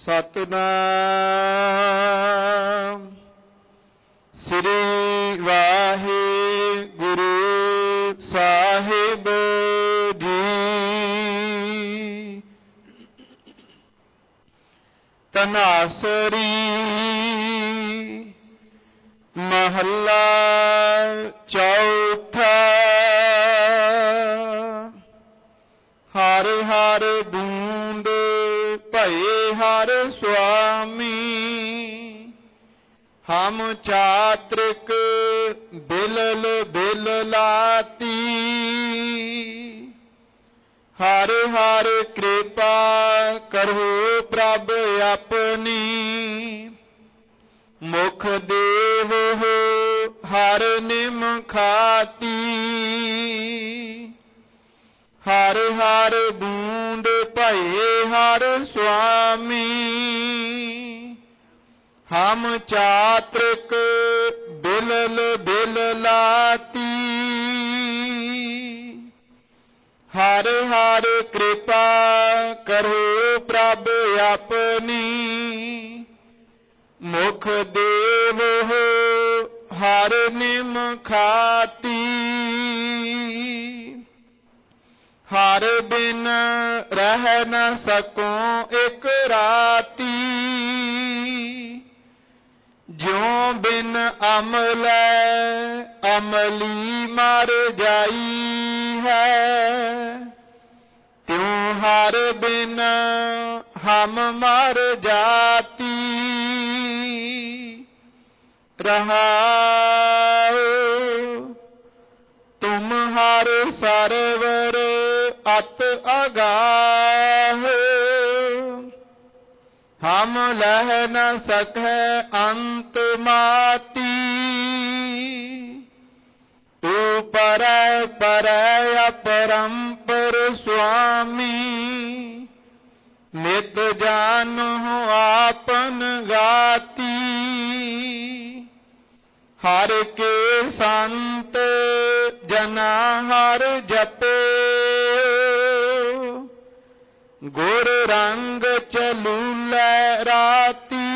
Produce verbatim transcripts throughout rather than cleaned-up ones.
ਸਤਿਨਾਮ ਸ੍ਰੀ ਵਾਹਿਗੁਰੂ ਸਾਹਿਬ ਜੀ। ਤਨਾਸਰੀ ਮਹੱਲਾ ਚੌਥਾ। ਹਰ ਹਰ ਬੂੰਦ ਭਏ ਹਰ ਸੁਆਮੀ, ਹਮ ਚਾਤ੍ਰਿਕ ਬਿਲਲ ਬਿਲ ਲਾਤੀ। ਹਰ ਹਰ ਕਿਰਪਾ ਕਰੋ ਪ੍ਰਭ ਆਪਣੀ, ਮੁਖ ਦੇਵੋ ਹਰ ਨਿਮ ਖਾਤੀ। ਹਰ ਹਰ ਬੂੰਦ ਭਏ ਹਰ ਸੁਆਮੀ, ਹਮ ਚਾਤ੍ਰਿਕ ਬਿਲਲ ਬਿਲ ਲਾਤੀ। ਹਰ ਹਰ ਕਿਰਪਾ ਕਰੋ ਪ੍ਰਭ ਆਪਣੀ, ਮੁਖ ਦੇਵੋ ਹਰ ਨਿਮ ਖਾਤੀ। ਹਰ ਬਿਨ ਰਹਿ ਨ ਸਕੂੰ ਇਕ ਰਾਤੀ, ਜਿਉ ਬਿਨ ਅਮਲੈ ਅਮਲੀ ਮਰ ਜਾਈ ਹੈ। ਤਿਉ ਹਰ ਬਿਨ ਹਮ ਮਰ ਜਾਤੀ। ਰਹਾਉ ਤੁਮ ਹਰ ਸਰਵਰ ਅਤ ਅਗਾਹ, ਹਮ ਲਹ ਨ ਸਕੈ ਅੰਤ ਮਾਤੀ। ਤੂ ਪਰੈ ਪਰੈ ਅਪਰੰਪਰ ਸੁਆਮੀ, ਨਿਤ ਜਾਨਹੁ ਆਪਨ ਗਾਤੀ। ਹਰ ਕੇ ਸੰਤ ਜਨਾ ਹਰ ਜਪੋ, ਗੁਰ ਰੰਗ ਚਲੂਲੈ ਰਾਤੀ।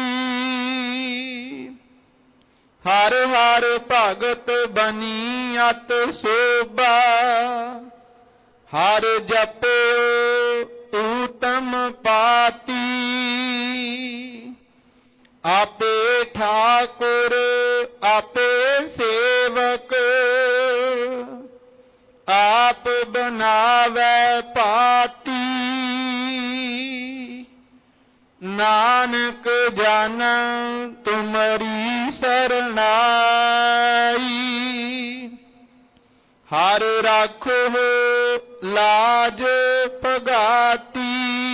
ਹਰ ਹਰ ਭਗਤ ਬਨੀ ਅਤ ਸੋਭਾ, ਹਰ ਜਪੋ ਊਤਮ ਪਾਤੀ। ਆਪੇ ਠਾਕੁਰ ਆਪੇ ਸੇਵਕ, ਆਪ ਬਨਾਵੈ ਪਾਤੀ। ਨਾਨਕ ਜਨ ਤੁਮਰੀ ਸਰਨਾਈ, ਹਰ ਰਾਖੋ ਲਾਜ ਪਗਾਤੀ।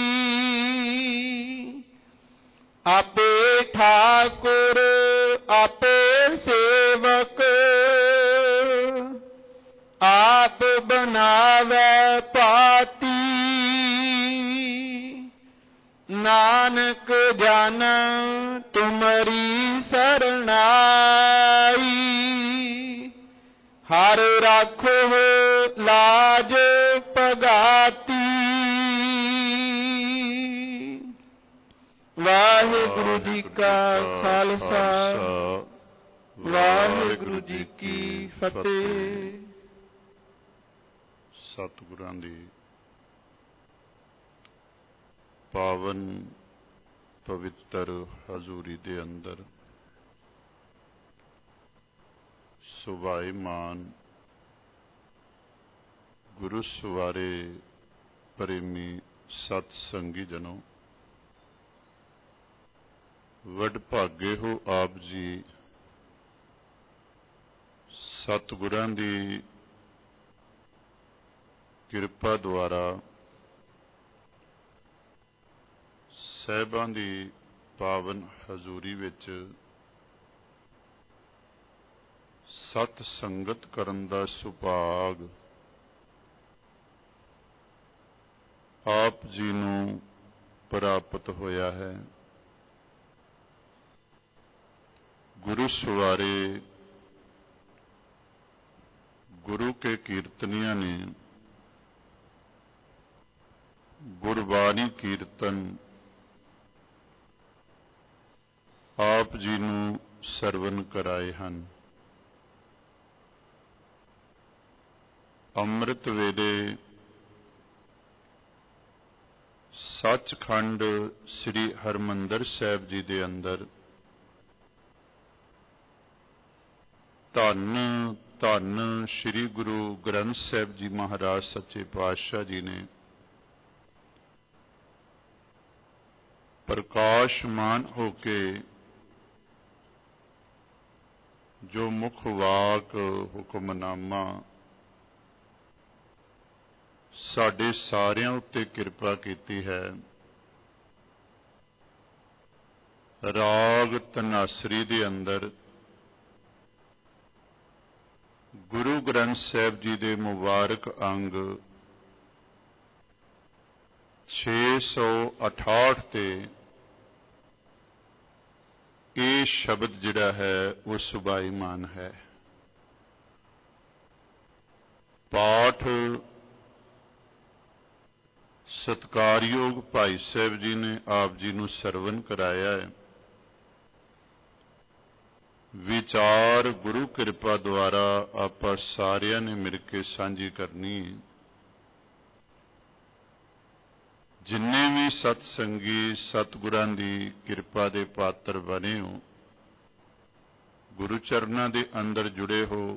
ਆਪੇ ਠਾਕੁਰ ਆਪੇ ਸੇਵਕ, ਆਪ ਬਨਾਵੈ ਪਾਤੀ। ਨਾਨਕ ਜਨ ਤੁਮਰੀ ਸਰਨਾਈ, ਹਰ ਰਾਖੋ ਲਾਜ ਪਗਾਤੀ। ਵਾਹਿਗੁਰੂ ਜੀ ਕਾ ਖਾਲਸਾ, ਵਾਹਿਗੁਰੂ ਜੀ ਕੀ ਫਤਿਹ। ਸਤਿਗੁਰਾਂ ਦੀ ਪਾਵਨ ਪਵਿੱਤਰ ਹਜ਼ੂਰੀ ਦੇ ਅੰਦਰ ਸੁਭਾਈਮਾਨ ਗੁਰੂ ਸਵਾਰੇ ਪ੍ਰੇਮੀ ਸਤ ਸੰਗੀ ਜਨੋ, ਵਡਭਾਗੇ ਹੋ ਆਪ ਜੀ। ਸਤਿਗੁਰਾਂ ਦੀ ਕਿਰਪਾ ਦੁਆਰਾ ਸਾਹਿਬਾਂ ਦੀ ਪਾਵਨ ਹਜ਼ੂਰੀ ਵਿੱਚ ਸਤ ਸੰਗਤ ਕਰਨ ਦਾ ਸੁਭਾਗ ਆਪ ਜੀ ਨੂੰ ਪ੍ਰਾਪਤ ਹੋਇਆ ਹੈ। गुरु सवारे गुरु के कीर्तनिया ने गुरबाणी कीर्तन ਆਪ ਜੀ ਨੂੰ ਸਰਵਨ ਕਰਾਏ ਹਨ। ਅੰਮ੍ਰਿਤ ਵੇਲੇ ਸੱਚਖੰਡ ਸ੍ਰੀ ਹਰਿਮੰਦਰ ਸਾਹਿਬ ਜੀ ਦੇ ਅੰਦਰ ਧੰਨ ਧੰਨ ਸ੍ਰੀ ਗੁਰੂ ਗ੍ਰੰਥ ਸਾਹਿਬ ਜੀ ਮਹਾਰਾਜ ਸੱਚੇ ਪਾਤਸ਼ਾਹ ਜੀ ਨੇ ਪ੍ਰਕਾਸ਼ਮਾਨ ਹੋ ਕੇ ਜੋ ਮੁੱਖ ਵਾਕ ਹੁਕਮਨਾਮਾ ਸਾਡੇ ਸਾਰਿਆਂ ਉੱਤੇ ਕਿਰਪਾ ਕੀਤੀ ਹੈ। ਰਾਗ ਧਨਾਸਰੀ ਦੇ ਅੰਦਰ ਗੁਰੂ ਗ੍ਰੰਥ ਸਾਹਿਬ ਜੀ ਦੇ ਮੁਬਾਰਕ ਅੰਗ ਛੇ ਸੌ ਅਠਾਹਠ ਤੇ ਇਹ ਸ਼ਬਦ ਜਿਹੜਾ ਹੈ ਉਹ ਸੁਭਾਈਮਾਨ ਹੈ। ਪਾਠ ਸਤਿਕਾਰਯੋਗ ਭਾਈ ਸਾਹਿਬ ਜੀ ਨੇ ਆਪ ਜੀ ਨੂੰ ਸਰਵਨ ਕਰਾਇਆ ਹੈ। ਵਿਚਾਰ ਗੁਰੂ ਕਿਰਪਾ ਦੁਆਰਾ ਆਪਾਂ ਸਾਰਿਆਂ ਨੇ ਮਿਲ ਕੇ ਸਾਂਝੀ ਕਰਨੀ। ਜਿੰਨੇ ਵੀ ਸਤ ਸੰਗੀ ਸਤਿਗੁਰਾਂ ਦੀ ਕਿਰਪਾ ਦੇ ਪਾਤਰ ਬਣੇ ਹੋ, ਗੁਰੂ ਚਰਨਾਂ ਦੇ ਅੰਦਰ ਜੁੜੇ ਹੋ,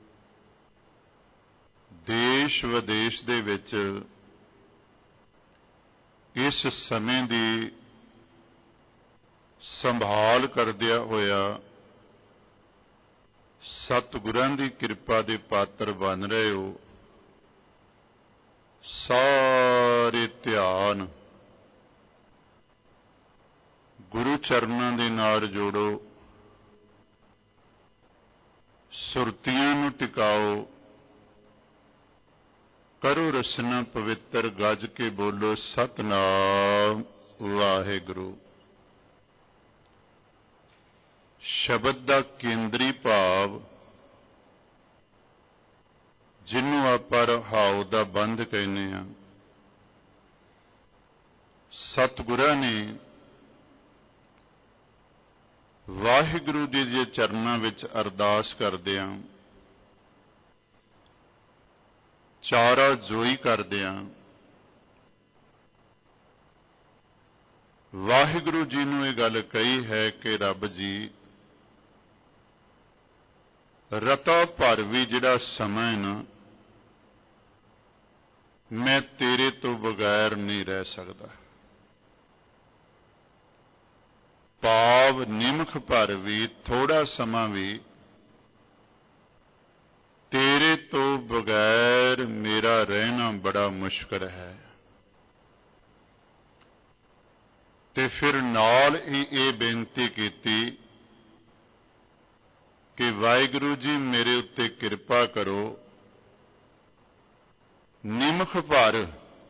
ਦੇਸ਼ ਵਿਦੇਸ਼ ਦੇ ਵਿੱਚ ਇਸ ਸਮੇਂ ਦੀ ਸੰਭਾਲ ਕਰਦਿਆਂ ਹੋਇਆ ਸਤਿਗੁਰਾਂ ਦੀ ਕਿਰਪਾ ਦੇ ਪਾਤਰ ਬਣ ਰਹੇ ਹੋ, ਸਾਰੇ ਧਿਆਨ ਗੁਰੂ ਚਰਨਾਂ ਦੇ ਨਾਲ ਜੋੜੋ, ਸੁਰਤੀਆਂ ਨੂੰ ਟਿਕਾਓ, ਕਰੋ ਰਸਨਾ ਪਵਿੱਤਰ, ਗੱਜ ਕੇ ਬੋਲੋ ਸਤਿਨਾਮ ਵਾਹਿਗੁਰੂ। ਸ਼ਬਦ ਦਾ ਕੇਂਦਰੀ ਭਾਵ ਜਿਹਨੂੰ ਆਪਾਂ ਰਹਾਉ ਦਾ ਬੰਧ ਕਹਿੰਦੇ ਹਾਂ, ਸਤਿਗੁਰਾਂ ਨੇ ਵਾਹਿਗੁਰੂ ਜੀ ਦੇ ਚਰਨਾਂ ਵਿੱਚ ਅਰਦਾਸ ਕਰਦਿਆਂ, ਚਾਰਾ ਜੋਈ ਕਰਦਿਆਂ ਵਾਹਿਗੁਰੂ ਜੀ ਨੂੰ ਇਹ ਗੱਲ ਕਹੀ ਹੈ ਕਿ ਰੱਬ ਜੀ, ਰਤਾ ਭਰ ਵੀ ਜਿਹੜਾ ਸਮਾਂ ਹੈ ਨਾ, ਮੈਂ ਤੇਰੇ ਤੋਂ ਬਗੈਰ ਨਹੀਂ ਰਹਿ ਸਕਦਾ। ਭਾਵ ਨਿਮਖ ਭਰ ਵੀ, ਥੋੜਾ ਸਮਾਂ ਵੀ ਤੇਰੇ ਤੋਂ ਬਗੈਰ ਮੇਰਾ ਰਹਿਣਾ ਬੜਾ ਮੁਸ਼ਕਲ ਹੈ। ਤੇ ਫਿਰ ਨਾਲ ਹੀ ਇਹ ਬੇਨਤੀ ਕੀਤੀ ਕਿ ਵਾਹਿਗੁਰੂ ਜੀ ਮੇਰੇ ਉੱਤੇ ਕਿਰਪਾ ਕਰੋ, ਨਿਮਖ ਭਰ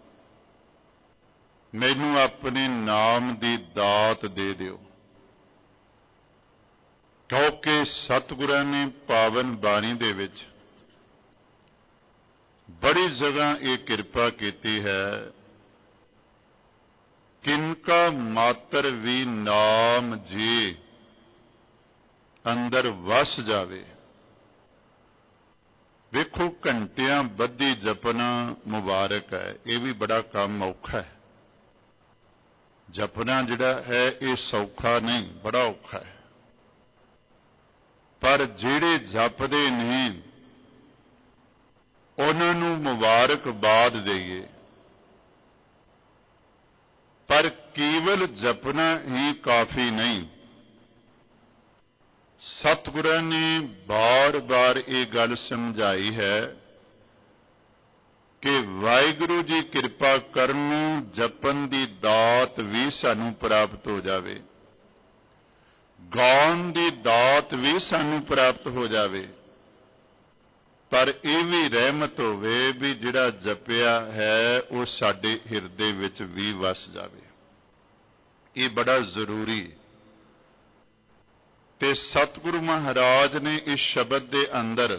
ਮੈਨੂੰ ਆਪਣੇ ਨਾਮ ਦੀ ਦਾਤ ਦੇ ਦਿਓ। ਕਿਉਂਕਿ ਸਤਿਗੁਰਾਂ ਨੇ ਪਾਵਨ ਬਾਣੀ ਦੇ ਵਿੱਚ ਬੜੀ ਜਗ੍ਹਾ ਇਹ ਕਿਰਪਾ ਕੀਤੀ ਹੈ, ਕਿਨਕਾ ਮਾਤਰ ਵੀ ਨਾਮ ਜੀ ਅੰਦਰ ਵਸ ਜਾਵੇ। ਵੇਖੋ, ਘੰਟਿਆਂ ਬੱਧੀ ਜਪਣਾ ਮੁਬਾਰਕ ਹੈ, ਇਹ ਵੀ ਬੜਾ ਕੰਮ ਔਖਾ ਹੈ। ਜਪਣਾ ਜਿਹੜਾ ਹੈ ਇਹ ਸੌਖਾ ਨਹੀਂ, ਬੜਾ ਔਖਾ ਹੈ। ਪਰ ਜਿਹੜੇ ਜਪਦੇ ਨੇ ਉਹਨਾਂ ਨੂੰ ਮੁਬਾਰਕਬਾਦ ਦੇਈਏ। ਪਰ ਕੇਵਲ ਜਪਣਾ ਹੀ ਕਾਫੀ ਨਹੀਂ। ਸਤਿਗੁਰਾਂ ਨੇ ਬਾਰ-ਬਾਰ ਇਹ ਗੱਲ ਸਮਝਾਈ ਹੈ ਕਿ ਵਾਹਿਗੁਰੂ ਜੀ ਕਿਰਪਾ ਕਰਨ ਨੂੰ ਜਪਣ ਦੀ ਦਾਤ ਵੀ ਸਾਨੂੰ ਪ੍ਰਾਪਤ ਹੋ ਜਾਵੇ, ਗਾਉਣ ਦੀ ਦਾਤ ਵੀ ਸਾਨੂੰ ਪ੍ਰਾਪਤ ਹੋ ਜਾਵੇ, ਪਰ ਇਹ ਵੀ ਰਹਿਮਤ ਹੋਵੇ ਵੀ ਜਿਹੜਾ ਜਪਿਆ ਹੈ ਉਹ ਸਾਡੇ ਹਿਰਦੇ ਵਿੱਚ ਵੀ ਵਸ ਜਾਵੇ। ਇਹ ਬੜਾ ਜ਼ਰੂਰੀ ਹੈ। ਤੇ ਸਤਿਗੁਰੂ ਮਹਾਰਾਜ ਨੇ ਇਸ ਸ਼ਬਦ ਦੇ ਅੰਦਰ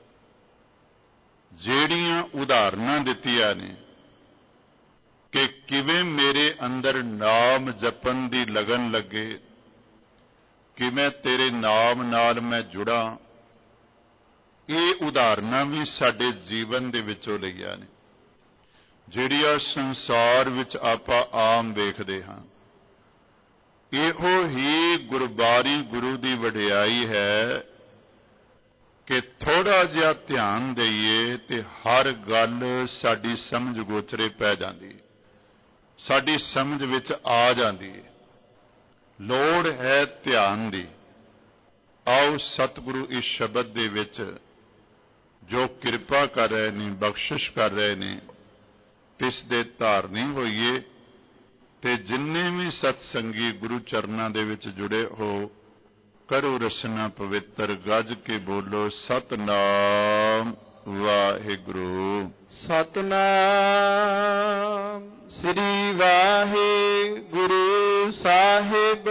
ਜਿਹੜੀਆਂ ਉਦਾਹਰਨਾਂ ਦਿੱਤੀਆਂ ਨੇ ਕਿ ਕਿਵੇਂ ਮੇਰੇ ਅੰਦਰ ਨਾਮ ਜਪਣ ਦੀ ਲਗਨ ਲੱਗੇ, ਕਿ ਮੈਂ ਤੇਰੇ ਨਾਮ ਨਾਲ ਮੈਂ ਜੁੜਾਂ। ਇਹ ਉਦਾਹਰਨਾਂ ਵੀ ਸਾਡੇ ਜੀਵਨ ਦੇ ਵਿੱਚੋਂ ਲਈਆਂ ਨੇ, ਜਿਹੜੀਆਂ ਸੰਸਾਰ ਵਿੱਚ ਆਪਾਂ ਆਮ ਵੇਖਦੇ ਹਾਂ। ਇਹੋ ਹੀ ਗੁਰਬਾਣੀ ਗੁਰੂ ਦੀ ਵਡਿਆਈ ਹੈ ਕਿ ਥੋੜ੍ਹਾ ਜਿਹਾ ਧਿਆਨ ਦੇਈਏ ਤੇ ਹਰ ਗੱਲ ਸਾਡੀ ਸਮਝ ਗੋਚਰੇ ਪੈ ਜਾਂਦੀ ਹੈ, ਸਾਡੀ ਸਮਝ ਵਿੱਚ ਆ ਜਾਂਦੀ ਹੈ। ਲੋੜ ਹੈ ਧਿਆਨ ਦੀ। ਆਓ ਸਤਿਗੁਰੂ ਇਸ ਸ਼ਬਦ ਦੇ ਵਿੱਚ ਜੋ ਕਿਰਪਾ ਕਰ ਰਹੇ ਨੇ, ਬਖਸ਼ਿਸ਼ ਕਰ ਰਹੇ ਨੇ, ਤਿਸ ਦੇ ਧਾਰਨੀ ਹੋਈਏ ਤੇ ਜਿੰਨੇ ਵੀ ਸਤਸੰਗੀ ਗੁਰੂ ਚਰਨਾਂ ਦੇ ਵਿੱਚ ਜੁੜੇ ਹੋ, ਕਰੋ ਰਸਨਾ ਪਵਿੱਤਰ, ਗੱਜ ਕੇ ਬੋਲੋ ਸਤਨਾਮ ਵਾਹਿਗੁਰੂ। ਸਤਨਾਮ ਸ੍ਰੀ ਵਾਹਿਗੁਰੂ ਸਾਹਿਬ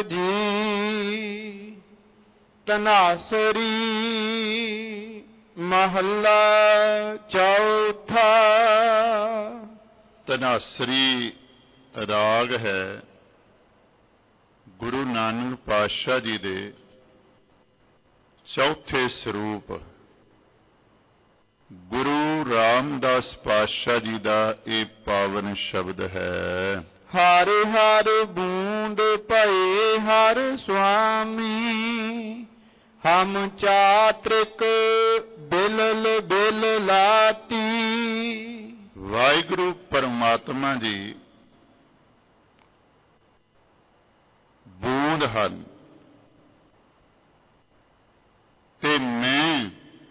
ਜੀ। ਤਨਾਸਰੀ ਮਹੱਲਾ ਚੌਥਾ। ਤਨਾਸਰੀ ਰਾਗ ਹੈ ਗੁਰੂ ਨਾਨਕ ਪਾਤਸ਼ਾਹ ਜੀ ਦੇ ਚੌਥੇ ਸਰੂਪ ਗੁਰੂ ਰਾਮਦਾਸ ਪਾਤਸ਼ਾਹ ਜੀ ਦਾ ਇਹ ਪਾਵਨ ਸ਼ਬਦ ਹੈ। ਹਰ ਹਰ ਬੂੰਦ ਭਏ ਹਰ ਸੁਆਮੀ, ਹਮ ਚਾਤ੍ਰਿਕ ਬਿਲਲ ਬਿਲ ਲਾਤੀ। ਵਾਹਿਗੁਰੂ ਪਰਮਾਤਮਾ ਜੀ ਬੂੰਦ ਹਨ ਤੇ ਮੈਂ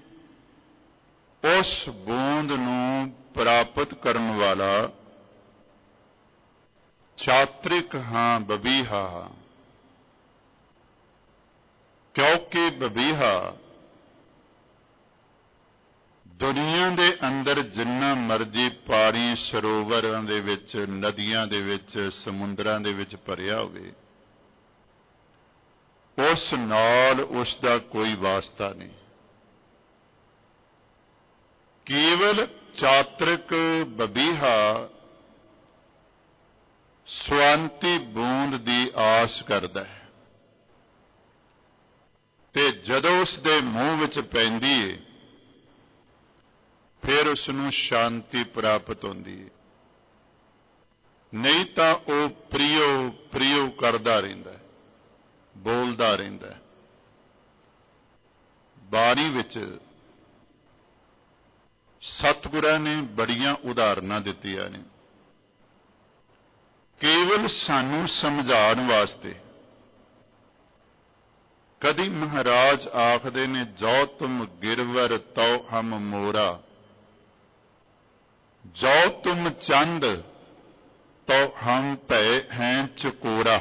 ਉਸ ਬੂੰਦ ਨੂੰ ਪ੍ਰਾਪਤ ਕਰਨ ਵਾਲਾ ਚਾਤ੍ਰਿਕ ਹਾਂ, ਬਬੀਹਾ ਹਾਂ। ਕਿਉਂਕਿ ਬਬੀਹਾ ਦੁਨੀਆ ਦੇ ਅੰਦਰ ਜਿੰਨਾ ਮਰਜੀ ਪਾਣੀ ਸਰੋਵਰਾਂ ਦੇ ਵਿੱਚ, ਨਦੀਆਂ ਦੇ ਵਿੱਚ, ਸਮੁੰਦਰਾਂ ਦੇ ਵਿੱਚ ਭਰਿਆ ਹੋਵੇ, ਉਸ ਨਾਲ ਉਸ ਦਾ ਕੋਈ ਵਾਸਤਾ ਨਹੀਂ। ਕੇਵਲ ਚਾਤ੍ਰਿਕ ਬਬੀਹਾ ਸਵਾਂਤੀ ਬੂੰਦ ਦੀ ਆਸ ਕਰਦਾ ਹੈ ਤੇ ਜਦੋਂ ਉਸ ਦੇ ਮੂੰਹ ਵਿੱਚ ਪੈਂਦੀ ਹੈ ਫਿਰ ਉਸ ਨੂੰ ਸ਼ਾਂਤੀ ਪ੍ਰਾਪਤ ਹੁੰਦੀ ਹੈ, ਨਹੀਂ ਤਾਂ ਉਹ ਪ੍ਰਿਯੋ ਪ੍ਰਿਯੋ ਕਰਦਾ ਰਹਿੰਦਾ ਹੈ, ਬੋਲਦਾ ਰਹਿੰਦਾ ਹੈ। ਬਾਣੀ ਵਿੱਚ ਸਤਿਗੁਰਾਂ ਨੇ ਬੜੀਆਂ ਉਦਾਹਰਨਾਂ ਦਿੱਤੀਆਂ ਨੇ, ਕੇਵਲ ਸਾਨੂੰ ਸਮਝਾਉਣ ਵਾਸਤੇ। ਕਦੀ ਮਹਾਰਾਜ ਆਖਦੇ ਨੇ, ਜੋ ਤੁਮ ਗਿਰਵਰ ਤਉ ਹਮ ਮੋਰਾ, ਜੋ ਤੁਮ ਚੰਦ ਤਉ ਹਮ ਭੈ ਹੈਂ ਚਕੋਰਾ।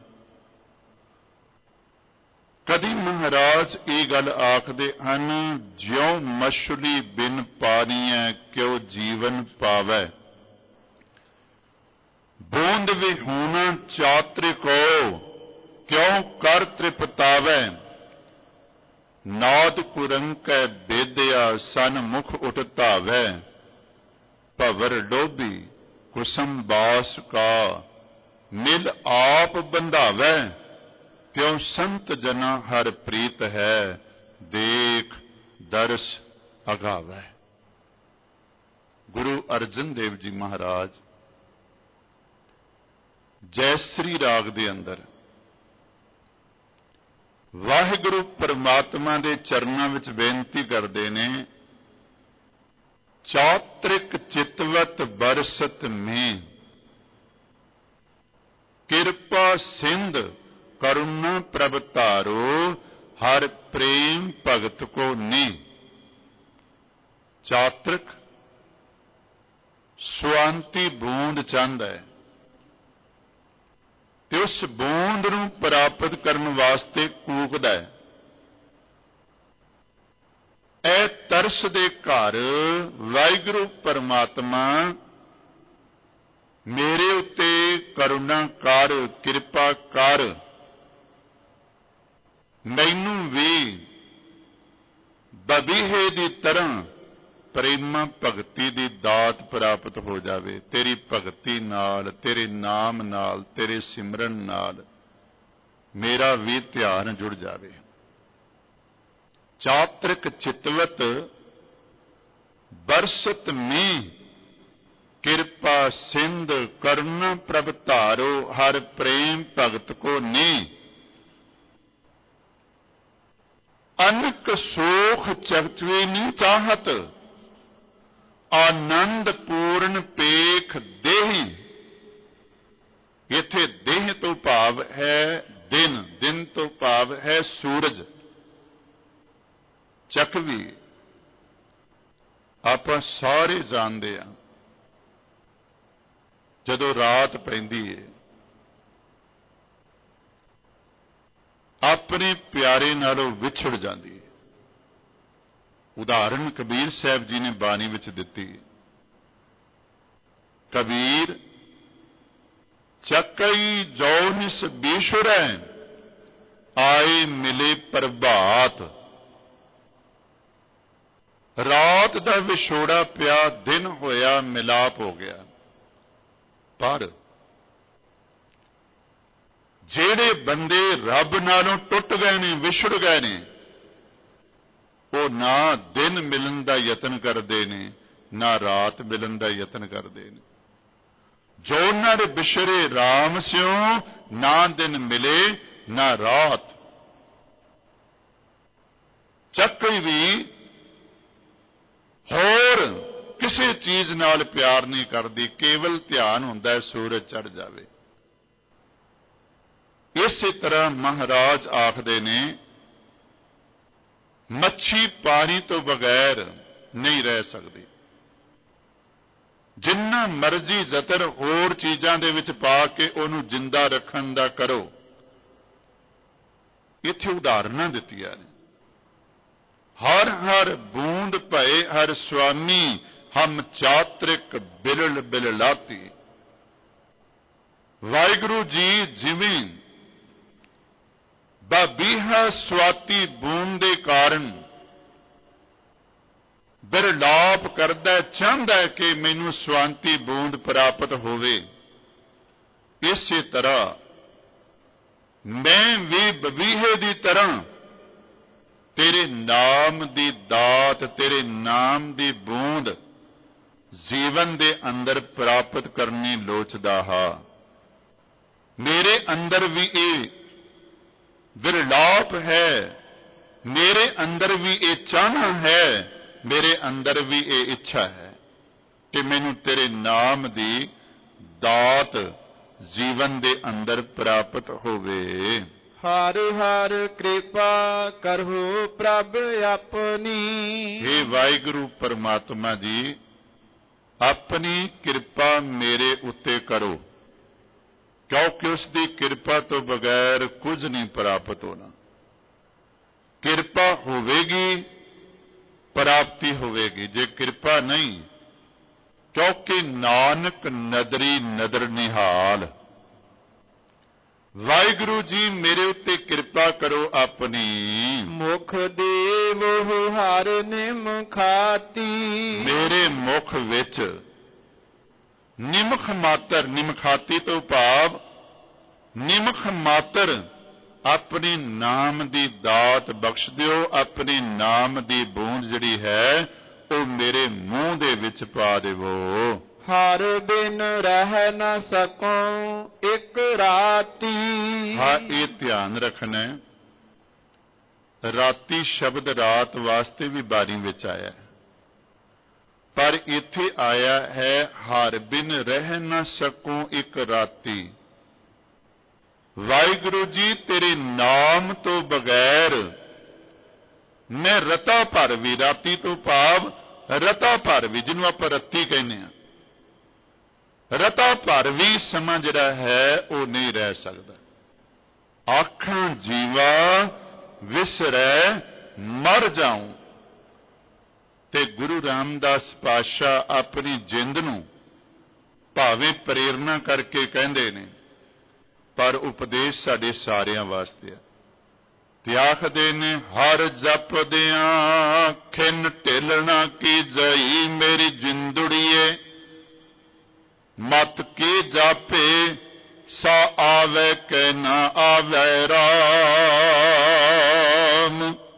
ਕਦੀ ਮਹਾਰਾਜ ਇਹ ਗੱਲ ਆਖਦੇ ਹਨ, ਜਿਉ ਮਛਲੀ ਬਿਨ ਪਾਣੀਐ ਕਿਉ ਜੀਵਨ ਪਾਵੈ। ਬੂੰਦ ਵਿਹੂਣਾ ਚਾਤ੍ਰਿਕੋ ਕਿਉ ਕਰ ਤ੍ਰਿਪਤਾਵੈ। ਨਾਦ ਕੁਰੰਕੈ ਬੇਦਿਆ ਸਨ ਮੁਖ ਉਠ ਧਾਵੈ। ਭਵਰ ਡੋਬੀ ਕੁਸਮ ਬਾਸ ਕਾ ਮਿਲ ਆਪ ਬੰਧਾਵੈ। ਤਿਉ ਸੰਤ ਜਨਾ ਹਰ ਪ੍ਰੀਤ ਹੈ ਦੇਖ ਦਰਸ ਅਗਾਵੈ। ਗੁਰੂ ਅਰਜਨ ਦੇਵ ਜੀ ਮਹਾਰਾਜ ਜੈਸਰੀ ਰਾਗ ਦੇ ਅੰਦਰ ਵਾਹਿਗੁਰੂ ਪਰਮਾਤਮਾ ਦੇ ਚਰਨਾਂ ਵਿੱਚ ਬੇਨਤੀ ਕਰਦੇ ਨੇ, ਚਾਤ੍ਰਿਕ ਚਿਤਵਤ ਬਰਸਤ ਮੇਂ ਕਿਰਪਾ ਸਿੰਧ ਕਰੁਣਾ ਪ੍ਰਭ ਧਾਰੋ ਹਰ ਪ੍ਰੇਮ ਭਗਤ ਕੋ ਨੀ। ਚਾਤ੍ਰਿਕ ਸੁਆਂਤੀ ਬੂੰਦ ਚਾਹੁੰਦਾ ਹੈ ਤੇ ਉਸ ਬੂੰਦ ਨੂੰ ਪ੍ਰਾਪਤ ਕਰਨ ਵਾਸਤੇ ਕੂਕਦਾ ਹੈ। ਇਹ ਤਰਸ ਦੇ ਘਰ ਵਾਹਿਗੁਰੂ ਪਰਮਾਤਮਾ ਮੇਰੇ ਉੱਤੇ ਕਰੁਣਾ ਕਰ, ਕਿਰਪਾ ਕਰ, ਮੈਨੂੰ ਵੀ ਬਬੀਹੇ ਦੀ ਤਰ੍ਹਾਂ ਪ੍ਰੇਮਾ ਭਗਤੀ ਦੀ ਦਾਤ ਪ੍ਰਾਪਤ ਹੋ ਜਾਵੇ। ਤੇਰੀ ਭਗਤੀ ਨਾਲ, ਤੇਰੇ ਨਾਮ ਨਾਲ, ਤੇਰੇ ਸਿਮਰਨ ਨਾਲ ਮੇਰਾ ਵੀ ਧਿਆਨ ਜੁੜ ਜਾਵੇ। ਚਾਤ੍ਰਿਕ ਚਿਤਵਤ ਬਰਸਤ ਮੀਂਹ, ਕਿਰਪਾ ਸਿੰਧ ਕਰੁਣਾ ਪ੍ਰਭ ਧਾਰੋ, ਹਰ ਪ੍ਰੇਮ ਭਗਤ ਕੋ ਨੀ। ਅਨਕ ਸੋਖ ਚਕਚਵੇ ਨੀ ਚਾਹਤ, ਆਨੰਦ ਪੂਰਨ ਪੇਖ ਦੇਹੀ। ਇੱਥੇ ਦੇਹ ਤੋਂ ਭਾਵ ਹੈ ਦਿਨ, ਦਿਨ ਤੋਂ ਭਾਵ ਹੈ ਸੂਰਜ। ਚਕਵੀ ਆਪਾਂ ਸਾਰੇ ਜਾਣਦੇ ਹਾਂ, ਜਦੋਂ ਰਾਤ ਪੈਂਦੀ ਹੈ ਆਪਣੇ ਪਿਆਰੇ ਨਾਲੋਂ ਵਿਛੜ ਜਾਂਦੀ ਹੈ। ਉਦਾਹਰਣ ਕਬੀਰ ਸਾਹਿਬ ਜੀ ਨੇ ਬਾਣੀ ਵਿੱਚ ਦਿੱਤੀ। ਕਬੀਰ ਚੱਕਈ ਜੋ ਨਿਸ ਬੀਸ਼ੁਰੈ, ਆਏ ਮਿਲੇ ਪ੍ਰਭਾਤ। ਰਾਤ ਦਾ ਵਿਛੋੜਾ ਪਿਆ, ਦਿਨ ਹੋਇਆ, ਮਿਲਾਪ ਹੋ ਗਿਆ। ਪਰ ਜਿਹੜੇ ਬੰਦੇ ਰੱਬ ਨਾਲੋਂ ਟੁੱਟ ਗਏ ਨੇ, ਵਿਛੜ ਗਏ ਨੇ, ਉਹ ਨਾ ਦਿਨ ਮਿਲਣ ਦਾ ਯਤਨ ਕਰਦੇ ਨੇ, ਨਾ ਰਾਤ ਮਿਲਣ ਦਾ ਯਤਨ ਕਰਦੇ ਨੇ। ਜੋ ਉਹਨਾਂ ਦੇ ਬਿਛੜੇ ਰਾਮ ਸਿਉ, ਨਾ ਦਿਨ ਮਿਲੇ ਨਾ ਰਾਤ। ਚੱਕਈ ਵੀ ਹੋਰ ਕਿਸੇ ਚੀਜ਼ ਨਾਲ ਪਿਆਰ ਨਹੀਂ ਕਰਦੀ, ਕੇਵਲ ਧਿਆਨ ਹੁੰਦਾ ਹੈ ਸੂਰਜ ਚੜ੍ਹ ਜਾਵੇ। ਇਸੇ ਤਰ੍ਹਾਂ ਮਹਾਰਾਜ ਆਖਦੇ ਨੇ, ਮੱਛੀ ਪਾਣੀ ਤੋਂ ਬਗੈਰ ਨਹੀਂ ਰਹਿ ਸਕਦੀ। ਜਿੰਨਾ ਮਰਜ਼ੀ ਯਤਨ ਹੋਰ ਚੀਜ਼ਾਂ ਦੇ ਵਿੱਚ ਪਾ ਕੇ ਉਹਨੂੰ ਜਿੰਦਾ ਰੱਖਣ ਦਾ ਕਰੋ। ਇੱਥੇ ਉਦਾਹਰਨਾਂ ਦਿੱਤੀਆਂ ਨੇ। ਹਰ ਹਰ ਬੂੰਦ ਭਏ ਹਰ ਸੁਆਮੀ, ਹਮ ਚਾਤ੍ਰਿਕ ਬਿਲਲ ਬਿਲਲਾਤੀ। ਵਾਹਿਗੁਰੂ ਜੀ ਜਿਵੇਂ ਬਬੀਹਾ ਸਵਾਤੀ ਬੂੰਦ ਦੇ ਕਾਰਨ ਬਿਰਲਾਪ ਕਰਦਾ, ਚਾਹੁੰਦਾ ਹੈ ਕਿ ਮੈਨੂੰ ਸਵਾਂਤੀ ਬੂੰਦ ਪ੍ਰਾਪਤ ਹੋਵੇ। ਇਸੇ ਤਰ੍ਹਾਂ ਮੈਂ ਵੀ ਬਬੀਹੇ ਦੀ ਤਰ੍ਹਾਂ ਤੇਰੇ ਨਾਮ ਦੀ ਦਾਤ, ਤੇਰੇ ਨਾਮ ਦੀ ਬੂੰਦ ਜੀਵਨ ਦੇ ਅੰਦਰ ਪ੍ਰਾਪਤ ਕਰਨੀ ਲੋਚਦਾ ਹਾਂ। ਮੇਰੇ ਅੰਦਰ ਵੀ ਇਹ ਵਿਰਲਾਪ ਹੈ, ਮੇਰੇ ਅੰਦਰ ਵੀ ਇਹ ਚਾਹਨਾ ਹੈ, ਮੇਰੇ ਅੰਦਰ ਵੀ ਇਹ ਇੱਛਾ ਹੈ ਕਿ ਮੈਨੂੰ ਤੇਰੇ ਨਾਮ ਦੀ ਦਾਤ ਜੀਵਨ ਦੇ ਅੰਦਰ ਪ੍ਰਾਪਤ ਹੋਵੇ। ਹਰ ਹਰ ਕਿਰਪਾ ਕਰਹੁ ਪ੍ਰਭ ਆਪਣੀ। हे ਵਾਹਿਗੁਰੂ ਪਰਮਾਤਮਾ ਜੀ, ਆਪਣੀ ਕਿਰਪਾ ਮੇਰੇ ਉੱਤੇ ਕਰੋ, ਕਿਉਂਕਿ ਉਸ ਦੀ ਕਿਰਪਾ ਤੋਂ ਬਗੈਰ ਕੁਝ ਨਹੀਂ ਪ੍ਰਾਪਤ ਹੋਣਾ। ਕਿਰਪਾ ਹੋਵੇਗੀ ਪ੍ਰਾਪਤੀ ਹੋਵੇਗੀ, ਜੇ ਕਿਰਪਾ ਨਹੀਂ, ਕਿਉਂਕਿ ਨਾਨਕ ਨਦਰੀ ਨਦਰ ਨਿਹਾਲ। ਵਾਹਿਗੁਰੂ ਜੀ ਮੇਰੇ ਉੱਤੇ ਕਿਰਪਾ ਕਰੋ ਆਪਣੀ। ਮੁਖ ਦੇਵੋ ਹਰ ਨਿਮਖਾਤੀ। ਮੇਰੇ ਮੁਖ ਵਿੱਚ ਨਿਮਖ ਮਾਤਰ, ਨਿਮਖਾਤੀ ਤੋਂ ਭਾਵ ਨਿਮਖ ਮਾਤਰ ਆਪਣੀ ਨਾਮ ਦੀ ਦਾਤ ਬਖਸ਼ ਦਿਓ। ਆਪਣੀ ਨਾਮ ਦੀ ਬੂੰਦ ਜਿਹੜੀ ਹੈ ਉਹ ਮੇਰੇ ਮੂੰਹ ਦੇ ਵਿੱਚ ਪਾ ਦੇਵੋ। ਹਰ ਬਿਨ ਰਹਿ ਨਾ ਸਕੂੰ ਇੱਕ ਰਾਤੀ। ਹਾਂ, ਇਹ ਧਿਆਨ ਰੱਖਣਾ ਹੈ, ਰਾਤੀ ਸ਼ਬਦ ਰਾਤ ਵਾਸਤੇ ਵੀ ਬਾਣੀ ਵਿੱਚ ਆਇਆ ਹੈ, ਪਰ ਇੱਥੇ ਆਇਆ ਹੈ ਹਰ ਬਿਨ ਰਹਿ ਨਾ ਸਕੂੰ ਇੱਕ ਰਾਤੀ। ਵਾਹਿਗੁਰੂ ਜੀ ਤੇਰੇ ਨਾਮ ਤੋਂ ਬਗੈਰ ਮੈਂ ਰਤਾ ਭਰ ਵੀ, ਰਾਤੀ ਤੋਂ ਭਾਵ ਰਤਾ ਭਰ ਵੀ, ਜਿਹਨੂੰ ਆਪਾਂ ਰੱਤੀ ਕਹਿੰਦੇ ਹਾਂ, ਰਤਾ ਭਰ ਵੀ ਸਮਾਂ ਜਿਹੜਾ ਹੈ ਉਹ ਨਹੀਂ ਰਹਿ ਸਕਦਾ। ਆਖਾਂ ਜੀਵਾ ਵਿਸਰੈ ਮਰ ਜਾਉਂ। ਤੇ ਗੁਰੂ ਰਾਮਦਾਸ ਪਾਤਸ਼ਾਹ ਆਪਣੀ ਜਿੰਦ ਨੂੰ ਭਾਵੇਂ ਪ੍ਰੇਰਨਾ ਕਰਕੇ ਕਹਿੰਦੇ ਨੇ, ਪਰ ਉਪਦੇਸ਼ ਸਾਡੇ ਸਾਰਿਆਂ ਵਾਸਤੇ ਹੈ। ਤੇ ਆਖਦੇ ਨੇ, ਹਰ ਜਪਦਿਆਂ ਖਿਨ ਢਿਲਣਾ ਕੀ ਜਈ, ਮੇਰੀ ਜਿੰਦੜੀਏ ਮਤ ਕੀ ਜਾਪੇ ਸਾ ਆਵੇ ਕਿ ਨਾ ਆਵੇ ਰਾਮ।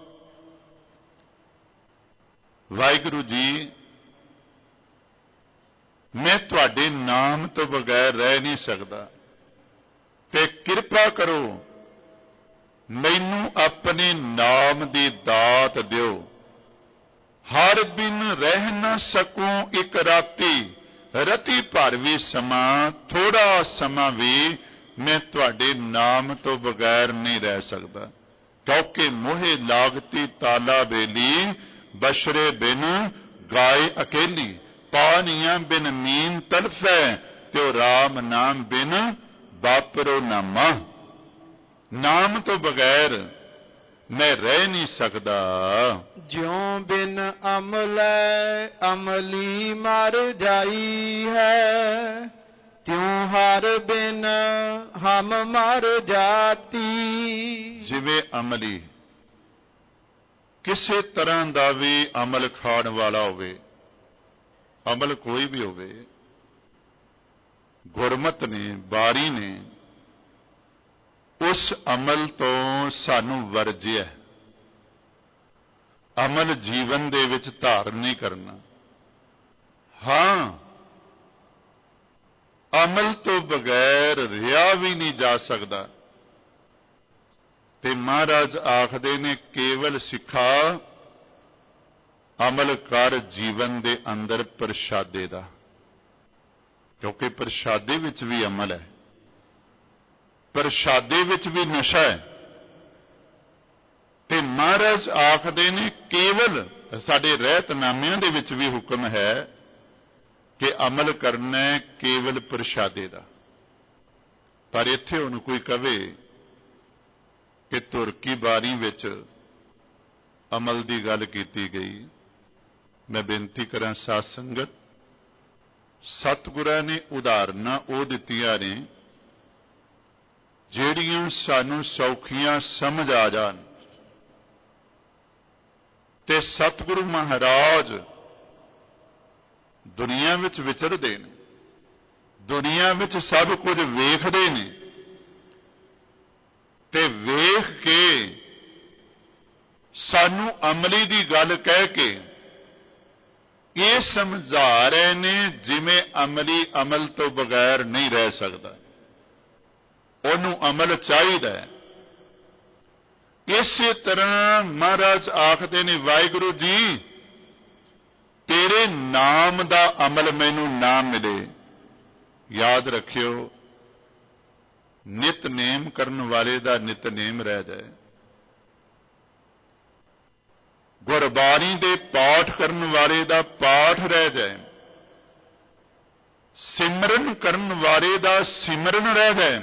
ਵਾਹਿਗੁਰੂ ਜੀ, ਮੈਂ ਤੁਹਾਡੇ ਨਾਮ ਤੋਂ ਬਗੈਰ ਰਹਿ ਨਹੀਂ ਸਕਦਾ, ਤੇ ਕਿਰਪਾ ਕਰੋ ਮੈਨੂੰ ਆਪਣੇ ਨਾਮ ਦੀ ਦਾਤ ਦਿਓ। ਹਰ ਬਿਨ ਰਹਿ ਨਾ ਸਕੂੰ ਇੱਕ ਰਾਤੀ, ਰਤੀ ਭਰ ਵੀ ਸਮਾਂ, ਥੋੜਾ ਸਮਾਂ ਵੀ ਮੈਂ ਤੁਹਾਡੇ ਨਾਮ ਤੋਂ ਬਗੈਰ ਨਹੀਂ ਰਹਿ ਸਕਦਾ। ਕਿਉਂਕਿ ਮੋਹੇ ਲਾਗਤੀ ਤਾਲਾ ਬੇਲੀ, ਬਸ਼ਰੇ ਬਿਨ ਗਾਏ ਅਕੇਲੀ। ਪਾਨੀਆਂ ਬਿਨ ਨੀਂਦ ਤਲਫੈ, ਤੇ ਰਾਮ ਨਾਮ ਬਿਨ ਵਾਪਰੋ ਨਾਮਾ। ਨਾਮ ਤੋਂ ਬਗੈਰ ਮੈਂ ਰਹਿ ਨਹੀਂ ਸਕਦਾ। ਜਿਉ ਬਿਨ ਅਮਲੈ ਅਮਲੀ ਮਰ ਜਾਈ ਹੈ, ਤਿਉ ਹਰ ਬਿਨ ਹਮ ਮਰ ਜਾਤੀ। ਜਿਵੇਂ ਅਮਲੀ ਕਿਸੇ ਤਰ੍ਹਾਂ ਦਾ ਵੀ ਅਮਲ ਖਾਣ ਵਾਲਾ ਹੋਵੇ, ਅਮਲ ਕੋਈ ਵੀ ਹੋਵੇ, ਗੁਰਮਤ ਨੇ, ਬਾਰੀ ਨੇ ਉਸ ਅਮਲ ਤੋਂ ਸਾਨੂੰ ਵਰਜਿਆ। ਅਮਲ ਜੀਵਨ ਦੇ ਵਿੱਚ ਧਾਰਨ ਨਹੀਂ ਕਰਨਾ। ਹਾਂ, ਅਮਲ ਤੋਂ ਬਗੈਰ ਰਿਹਾ ਵੀ ਨਹੀਂ ਜਾ ਸਕਦਾ। ਤੇ ਮਹਾਰਾਜ ਆਖਦੇ ਨੇ, ਕੇਵਲ ਸਿੱਖਾ ਅਮਲ ਕਰ ਜੀਵਨ ਦੇ ਅੰਦਰ ਪ੍ਰਸ਼ਾਦੇ ਦਾ, ਕਿਉਂਕਿ ਪ੍ਰਸ਼ਾਦੇ ਵਿੱਚ ਵੀ ਅਮਲ ਹੈ, ਪ੍ਰਸ਼ਾਦੇ ਵਿੱਚ ਵੀ ਨਸ਼ਾ ਹੈ। ਤੇ ਮਹਾਰਾਜ ਆਖਦੇ ਨੇ, ਕੇਵਲ ਸਾਡੇ ਰਹਿਤਨਾਮਿਆਂ ਦੇ ਵਿੱਚ ਵੀ ਹੁਕਮ ਹੈ ਕਿ ਅਮਲ ਕਰਨਾ ਹੈ ਕੇਵਲ ਪ੍ਰਸ਼ਾਦੇ ਦਾ। ਪਰ ਇੱਥੇ ਉਹਨੂੰ ਕੋਈ ਕਵੇ ਕਿ ਧੁਰ ਕੀ ਬਾਰੀ ਵਿੱਚ ਅਮਲ ਦੀ ਗੱਲ ਕੀਤੀ ਗਈ, ਮੈਂ ਬੇਨਤੀ ਕਰਾਂ ਸਾਧ ਸੰਗਤ, ਸਤਿਗੁਰਾਂ ਨੇ ਉਦਾਹਰਨਾਂ ਉਹ ਦਿੱਤੀਆਂ ਨੇ ਜਿਹੜੀਆਂ ਸਾਨੂੰ ਸੌਖੀਆਂ ਸਮਝ ਆ ਜਾਣ। ਤੇ ਸਤਿਗੁਰੂ ਮਹਾਰਾਜ ਦੁਨੀਆ ਵਿੱਚ ਵਿਚਰਦੇ ਨੇ, ਦੁਨੀਆ ਵਿੱਚ ਸਭ ਕੁਝ ਵੇਖਦੇ ਨੇ, ਤੇ ਵੇਖ ਕੇ ਸਾਨੂੰ ਅਮਲੀ ਦੀ ਗੱਲ ਕਹਿ ਕੇ ਇਹ ਸਮਝਾ ਰਹੇ ਨੇ ਜਿਵੇਂ ਅਮਲੀ ਅਮਲ ਤੋਂ ਬਗੈਰ ਨਹੀਂ ਰਹਿ ਸਕਦਾ, ਉਹਨੂੰ ਅਮਲ ਚਾਹੀਦਾ ਹੈ। ਇਸੇ ਤਰ੍ਹਾਂ ਮਹਾਰਾਜ ਆਖਦੇ ਨੇ, ਵਾਹਿਗੁਰੂ ਜੀ ਤੇਰੇ ਨਾਮ ਦਾ ਅਮਲ ਮੈਨੂੰ ਨਾ ਮਿਲੇ। ਯਾਦ ਰੱਖਿਓ, ਨਿਤਨੇਮ ਕਰਨ ਵਾਲੇ ਦਾ ਨਿਤਨੇਮ ਰਹਿ ਜਾਏ, ਗੁਰਬਾਣੀ ਦੇ ਪਾਠ ਕਰਨ ਵਾਲੇ ਦਾ ਪਾਠ ਰਹਿ ਜਾਏ, ਸਿਮਰਨ ਕਰਨ ਵਾਲੇ ਦਾ ਸਿਮਰਨ ਰਹਿ ਜਾਏ,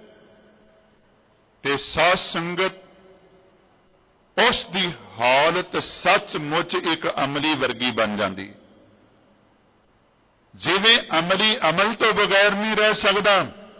ਤੇ ਸਾਧ ਸੰਗਤ ਉਸ ਦੀ ਹਾਲਤ ਸੱਚਮੁੱਚ ਇੱਕ ਅਮਲੀ ਵਰਗੀ ਬਣ ਜਾਂਦੀ। ਜਿਵੇਂ ਅਮਲੀ ਅਮਲ ਤੋਂ ਬਗੈਰ ਨਹੀਂ ਰਹਿ ਸਕਦਾ,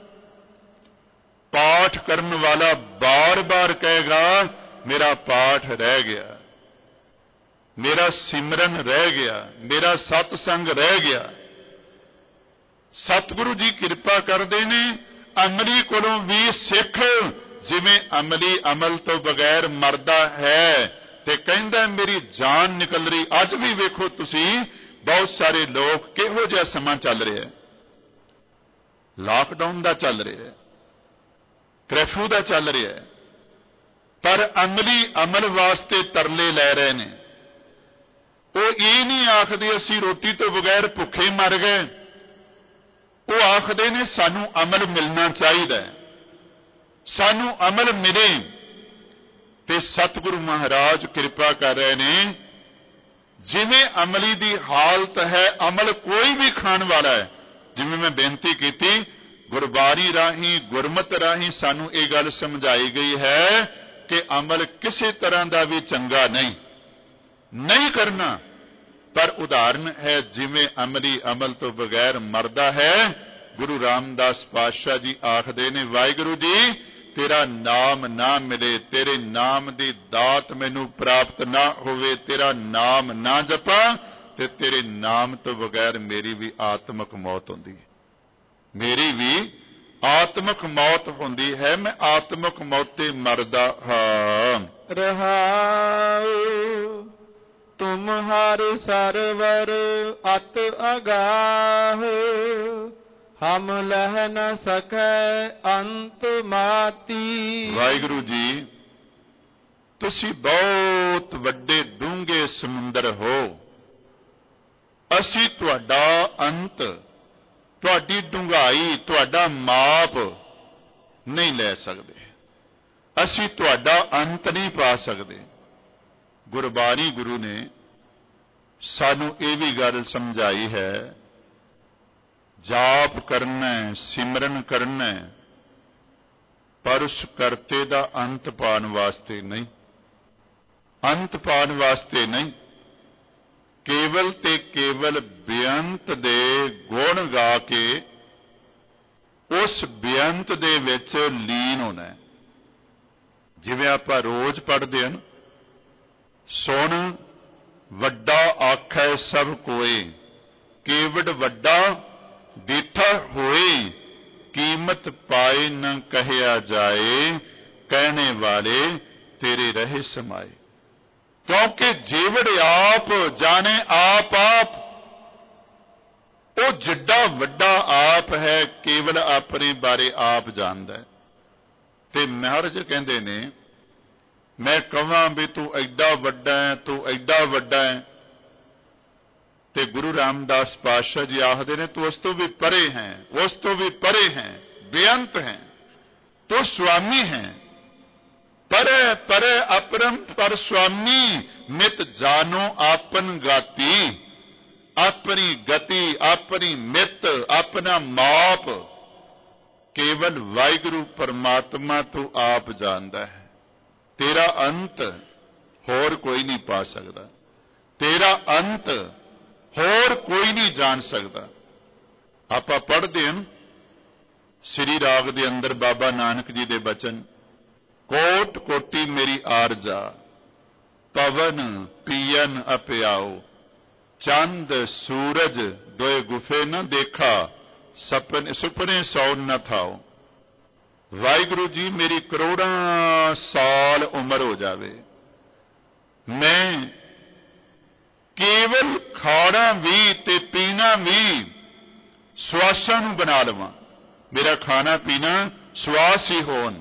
ਪਾਠ ਕਰਨ ਵਾਲਾ ਬਾਰ-ਬਾਰ ਕਹੇਗਾ ਮੇਰਾ ਪਾਠ ਰਹਿ ਗਿਆ, ਮੇਰਾ ਸਿਮਰਨ ਰਹਿ ਗਿਆ, ਮੇਰਾ ਸਤਸੰਗ ਰਹਿ ਗਿਆ। ਸਤਿਗੁਰੂ ਜੀ ਕਿਰਪਾ ਕਰਦੇ ਨੇ, ਅਮਲੀ ਕੋਲੋਂ ਵੀ ਸਿੱਖ। ਜਿਵੇਂ ਅਮਲੀ ਅਮਲ ਤੋਂ ਬਗੈਰ ਮਰਦਾ ਹੈ ਤੇ ਕਹਿੰਦਾ ਮੇਰੀ ਜਾਨ ਨਿਕਲ ਰਹੀ। ਅੱਜ ਵੀ ਵੇਖੋ ਤੁਸੀਂ, ਬਹੁਤ ਸਾਰੇ ਲੋਕ, ਕਿਹੋ ਜਿਹਾ ਸਮਾਂ ਚੱਲ ਰਿਹਾ, ਲਾਕਡਾਊਨ ਦਾ ਚੱਲ ਰਿਹਾ, ਕਰਫਿਊ ਦਾ ਚੱਲ ਰਿਹਾ, ਪਰ ਅਮਲੀ ਅਮਲ ਵਾਸਤੇ ਤਰਲੇ ਲੈ ਰਹੇ ਨੇ। ਉਹ ਇਹ ਨਹੀਂ ਆਖਦੇ ਅਸੀਂ ਰੋਟੀ ਤੋਂ ਬਗੈਰ ਭੁੱਖੇ ਮਰ ਗਏ, ਉਹ ਆਖਦੇ ਨੇ ਸਾਨੂੰ ਅਮਲ ਮਿਲਣਾ ਚਾਹੀਦਾ ਹੈ, ਸਾਨੂੰ ਅਮਲ ਮਿਲੇ। ਤੇ ਸਤਿਗੁਰੂ ਮਹਾਰਾਜ ਕਿਰਪਾ ਕਰ ਰਹੇ ਨੇ, ਜਿਵੇਂ ਅਮਲੀ ਦੀ ਹਾਲਤ ਹੈ, ਅਮਲ ਕੋਈ ਵੀ ਖਾਣ ਵਾਲਾ ਹੈ। ਜਿਵੇਂ ਮੈਂ ਬੇਨਤੀ ਕੀਤੀ, ਗੁਰਬਾਣੀ ਰਾਹੀਂ, ਗੁਰਮਤ ਰਾਹੀਂ ਸਾਨੂੰ ਇਹ ਗੱਲ ਸਮਝਾਈ ਗਈ ਹੈ ਕਿ ਅਮਲ ਕਿਸੇ ਤਰ੍ਹਾਂ ਦਾ ਵੀ ਚੰਗਾ ਨਹੀਂ, ਨਹੀਂ ਕਰਨਾ। ਪਰ ਉਦਾਹਰਨ ਹੈ, ਜਿਵੇਂ ਅਮਲੀ ਅਮਲ ਤੋਂ ਬਗੈਰ ਮਰਦਾ ਹੈ। ਗੁਰੂ ਰਾਮਦਾਸ ਪਾਤਸ਼ਾਹ ਜੀ ਆਖਦੇ ਨੇ, ਵਾਹਿਗੁਰੂ ਜੀ ਤੇਰਾ ਨਾਮ ਨਾ ਮਿਲੇ, ਤੇਰੇ ਨਾਮ ਦੀ ਦਾਤ ਮੈਨੂੰ ਪ੍ਰਾਪਤ ਨਾ ਹੋਵੇ, ਤੇਰਾ ਨਾਮ ਨਾ ਜਪਾਂ, ਤੇ ਤੇਰੇ ਨਾਮ ਤੋਂ ਬਗੈਰ ਮੇਰੀ ਵੀ ਆਤਮਕ ਮੌਤ ਹੁੰਦੀ, ਮੇਰੀ ਵੀ ਆਤਮਕ ਮੌਤ ਹੁੰਦੀ ਹੈ, ਮੈਂ ਆਤਮਕ ਮੌਤੇ ਮਰਦਾ ਹਾਂ। ਰਹਾਉ ਤੁਮਹਾਰ ਸਰਵਰ ਅਤ ਅਗਾਹ, ਹਮ ਲਹ ਨ ਸਕੈ ਅੰਤ ਮਾਤੀ। ਵਾਹਿਗੁਰੂ ਜੀ, ਤੁਸੀਂ ਬਹੁਤ ਵੱਡੇ ਡੂੰਘੇ ਸਮੁੰਦਰ ਹੋ, ਅਸੀਂ ਤੁਹਾਡਾ ਅੰਤ, ਤੁਹਾਡੀ ਡੂੰਘਾਈ, ਤੁਹਾਡਾ ਮਾਪ ਨਹੀਂ ਲੈ ਸਕਦੇ, ਅਸੀਂ ਤੁਹਾਡਾ ਅੰਤ ਨਹੀਂ ਪਾ ਸਕਦੇ। ਗੁਰਬਾਣੀ ਗੁਰੂ ਨੇ ਸਾਨੂੰ ਇਹ ਵੀ ਗੱਲ ਸਮਝਾਈ ਹੈ, ਜਾਪ ਕਰਨਾ, ਸਿਮਰਨ ਕਰਨਾ, ਪਰ ਉਸ ਕਰਤੇ ਦਾ ਅੰਤ ਪਾਉਣ ਵਾਸਤੇ ਨਹੀਂ, ਅੰਤ ਪਾਉਣ ਵਾਸਤੇ ਨਹੀਂ, ਕੇਵਲ ਤੇ ਕੇਵਲ ਬੇਅੰਤ ਦੇ ਗੁਣ ਗਾ ਕੇ ਉਸ ਬੇਅੰਤ ਦੇ ਵਿੱਚ ਲੀਨ ਹੋਣਾ। ਜਿਵੇਂ ਆਪਾਂ ਰੋਜ਼ ਪੜ੍ਹਦੇ ਹਨ, ਸੁਣ ਵੱਡਾ ਆਖੈ ਸਭ ਕੋਏ, ਕੇਵਡ ਵੱਡਾ ਡੇਠਾ ਹੋਏ, ਕੀਮਤ ਪਾਏ ਨ ਕਹਿਆ ਜਾਏ, ਕਹਿਣੇ ਵਾਲੇ ਤੇਰੇ ਰਹੇ ਸਮਾਏ। ਕਿਉਂਕਿ ਜੀਵੜ ਆਪ ਜਾਣੇ ਆਪ ਆਪ, ਉਹ ਜਿੱਡਾ ਵੱਡਾ ਆਪ ਹੈ, ਕੇਵਲ ਆਪਣੇ ਬਾਰੇ ਆਪ ਜਾਣਦਾ ਹੈ। ਤੇ ਮਹਾਰਾਜ ਕਹਿੰਦੇ ਨੇ, ਮੈਂ ਕਹਾਂ ਵੀ ਤੂੰ ਐਡਾ ਵੱਡਾ ਹੈ, ਤੂੰ ਐਡਾ ਵੱਡਾ ਹੈ, ਤੇ ਗੁਰੂ ਰਾਮਦਾਸ ਪਾਤਸ਼ਾਹ ਜੀ ਆਖਦੇ ਨੇ, ਤੂੰ ਉਸ ਤੋਂ ਵੀ ਪਰੇ ਹੈ, ਉਸ ਤੋਂ ਵੀ ਪਰੇ ਹੈ, ਬੇਅੰਤ ਹੈ, ਤੂੰ ਸੁਆਮੀ ਹੈ। ਪਰੇ ਪਰੇ ਅਪਰਮ ਪਰ ਸੁਆਮੀ, ਮਿਤ ਜਾਨੋ ਆਪਨ ਗਾਤੀ। ਆਪਣੀ ਗਤੀ, ਆਪਣੀ ਮਿਤ, ਆਪਣਾ ਮਾਪ ਕੇਵਲ ਵਾਹਿਗੁਰੂ ਪਰਮਾਤਮਾ ਤੂੰ ਆਪ ਜਾਣਦਾ ਹੈ। ਤੇਰਾ ਅੰਤ ਹੋਰ ਕੋਈ ਨਹੀਂ ਪਾ ਸਕਦਾ, ਤੇਰਾ ਅੰਤ ਹੋਰ ਕੋਈ ਨਹੀਂ ਜਾਣ ਸਕਦਾ। ਆਪਾਂ ਪੜ੍ਹਦੇ ਹਾਂ ਸ੍ਰੀ ਰਾਗ ਦੇ ਅੰਦਰ ਬਾਬਾ ਨਾਨਕ ਜੀ ਦੇ ਬਚਨ, ਕੋਟ ਕੋਟੀ ਮੇਰੀ ਆਰਜਾ, ਪਵਨ ਪੀਐਨ ਅਪਿਆਓ, ਚੰਦ ਸੂਰਜ ਦੋਏ ਗੁਫੇ न देखा, सपने सुपने सौ न थाओ। वाहिगुरु जी मेरी करोड़ां साल उम्र हो जावे, मैं केवल खाना भी ते पीना भी ਸਵਾਸਾਂ ਨੂੰ ਬਣਾ ਲਵਾਂ, ਮੇਰਾ ਖਾਣਾ ਪੀਣਾ ਸਵਾਸ ਹੀ ਹੋਣ,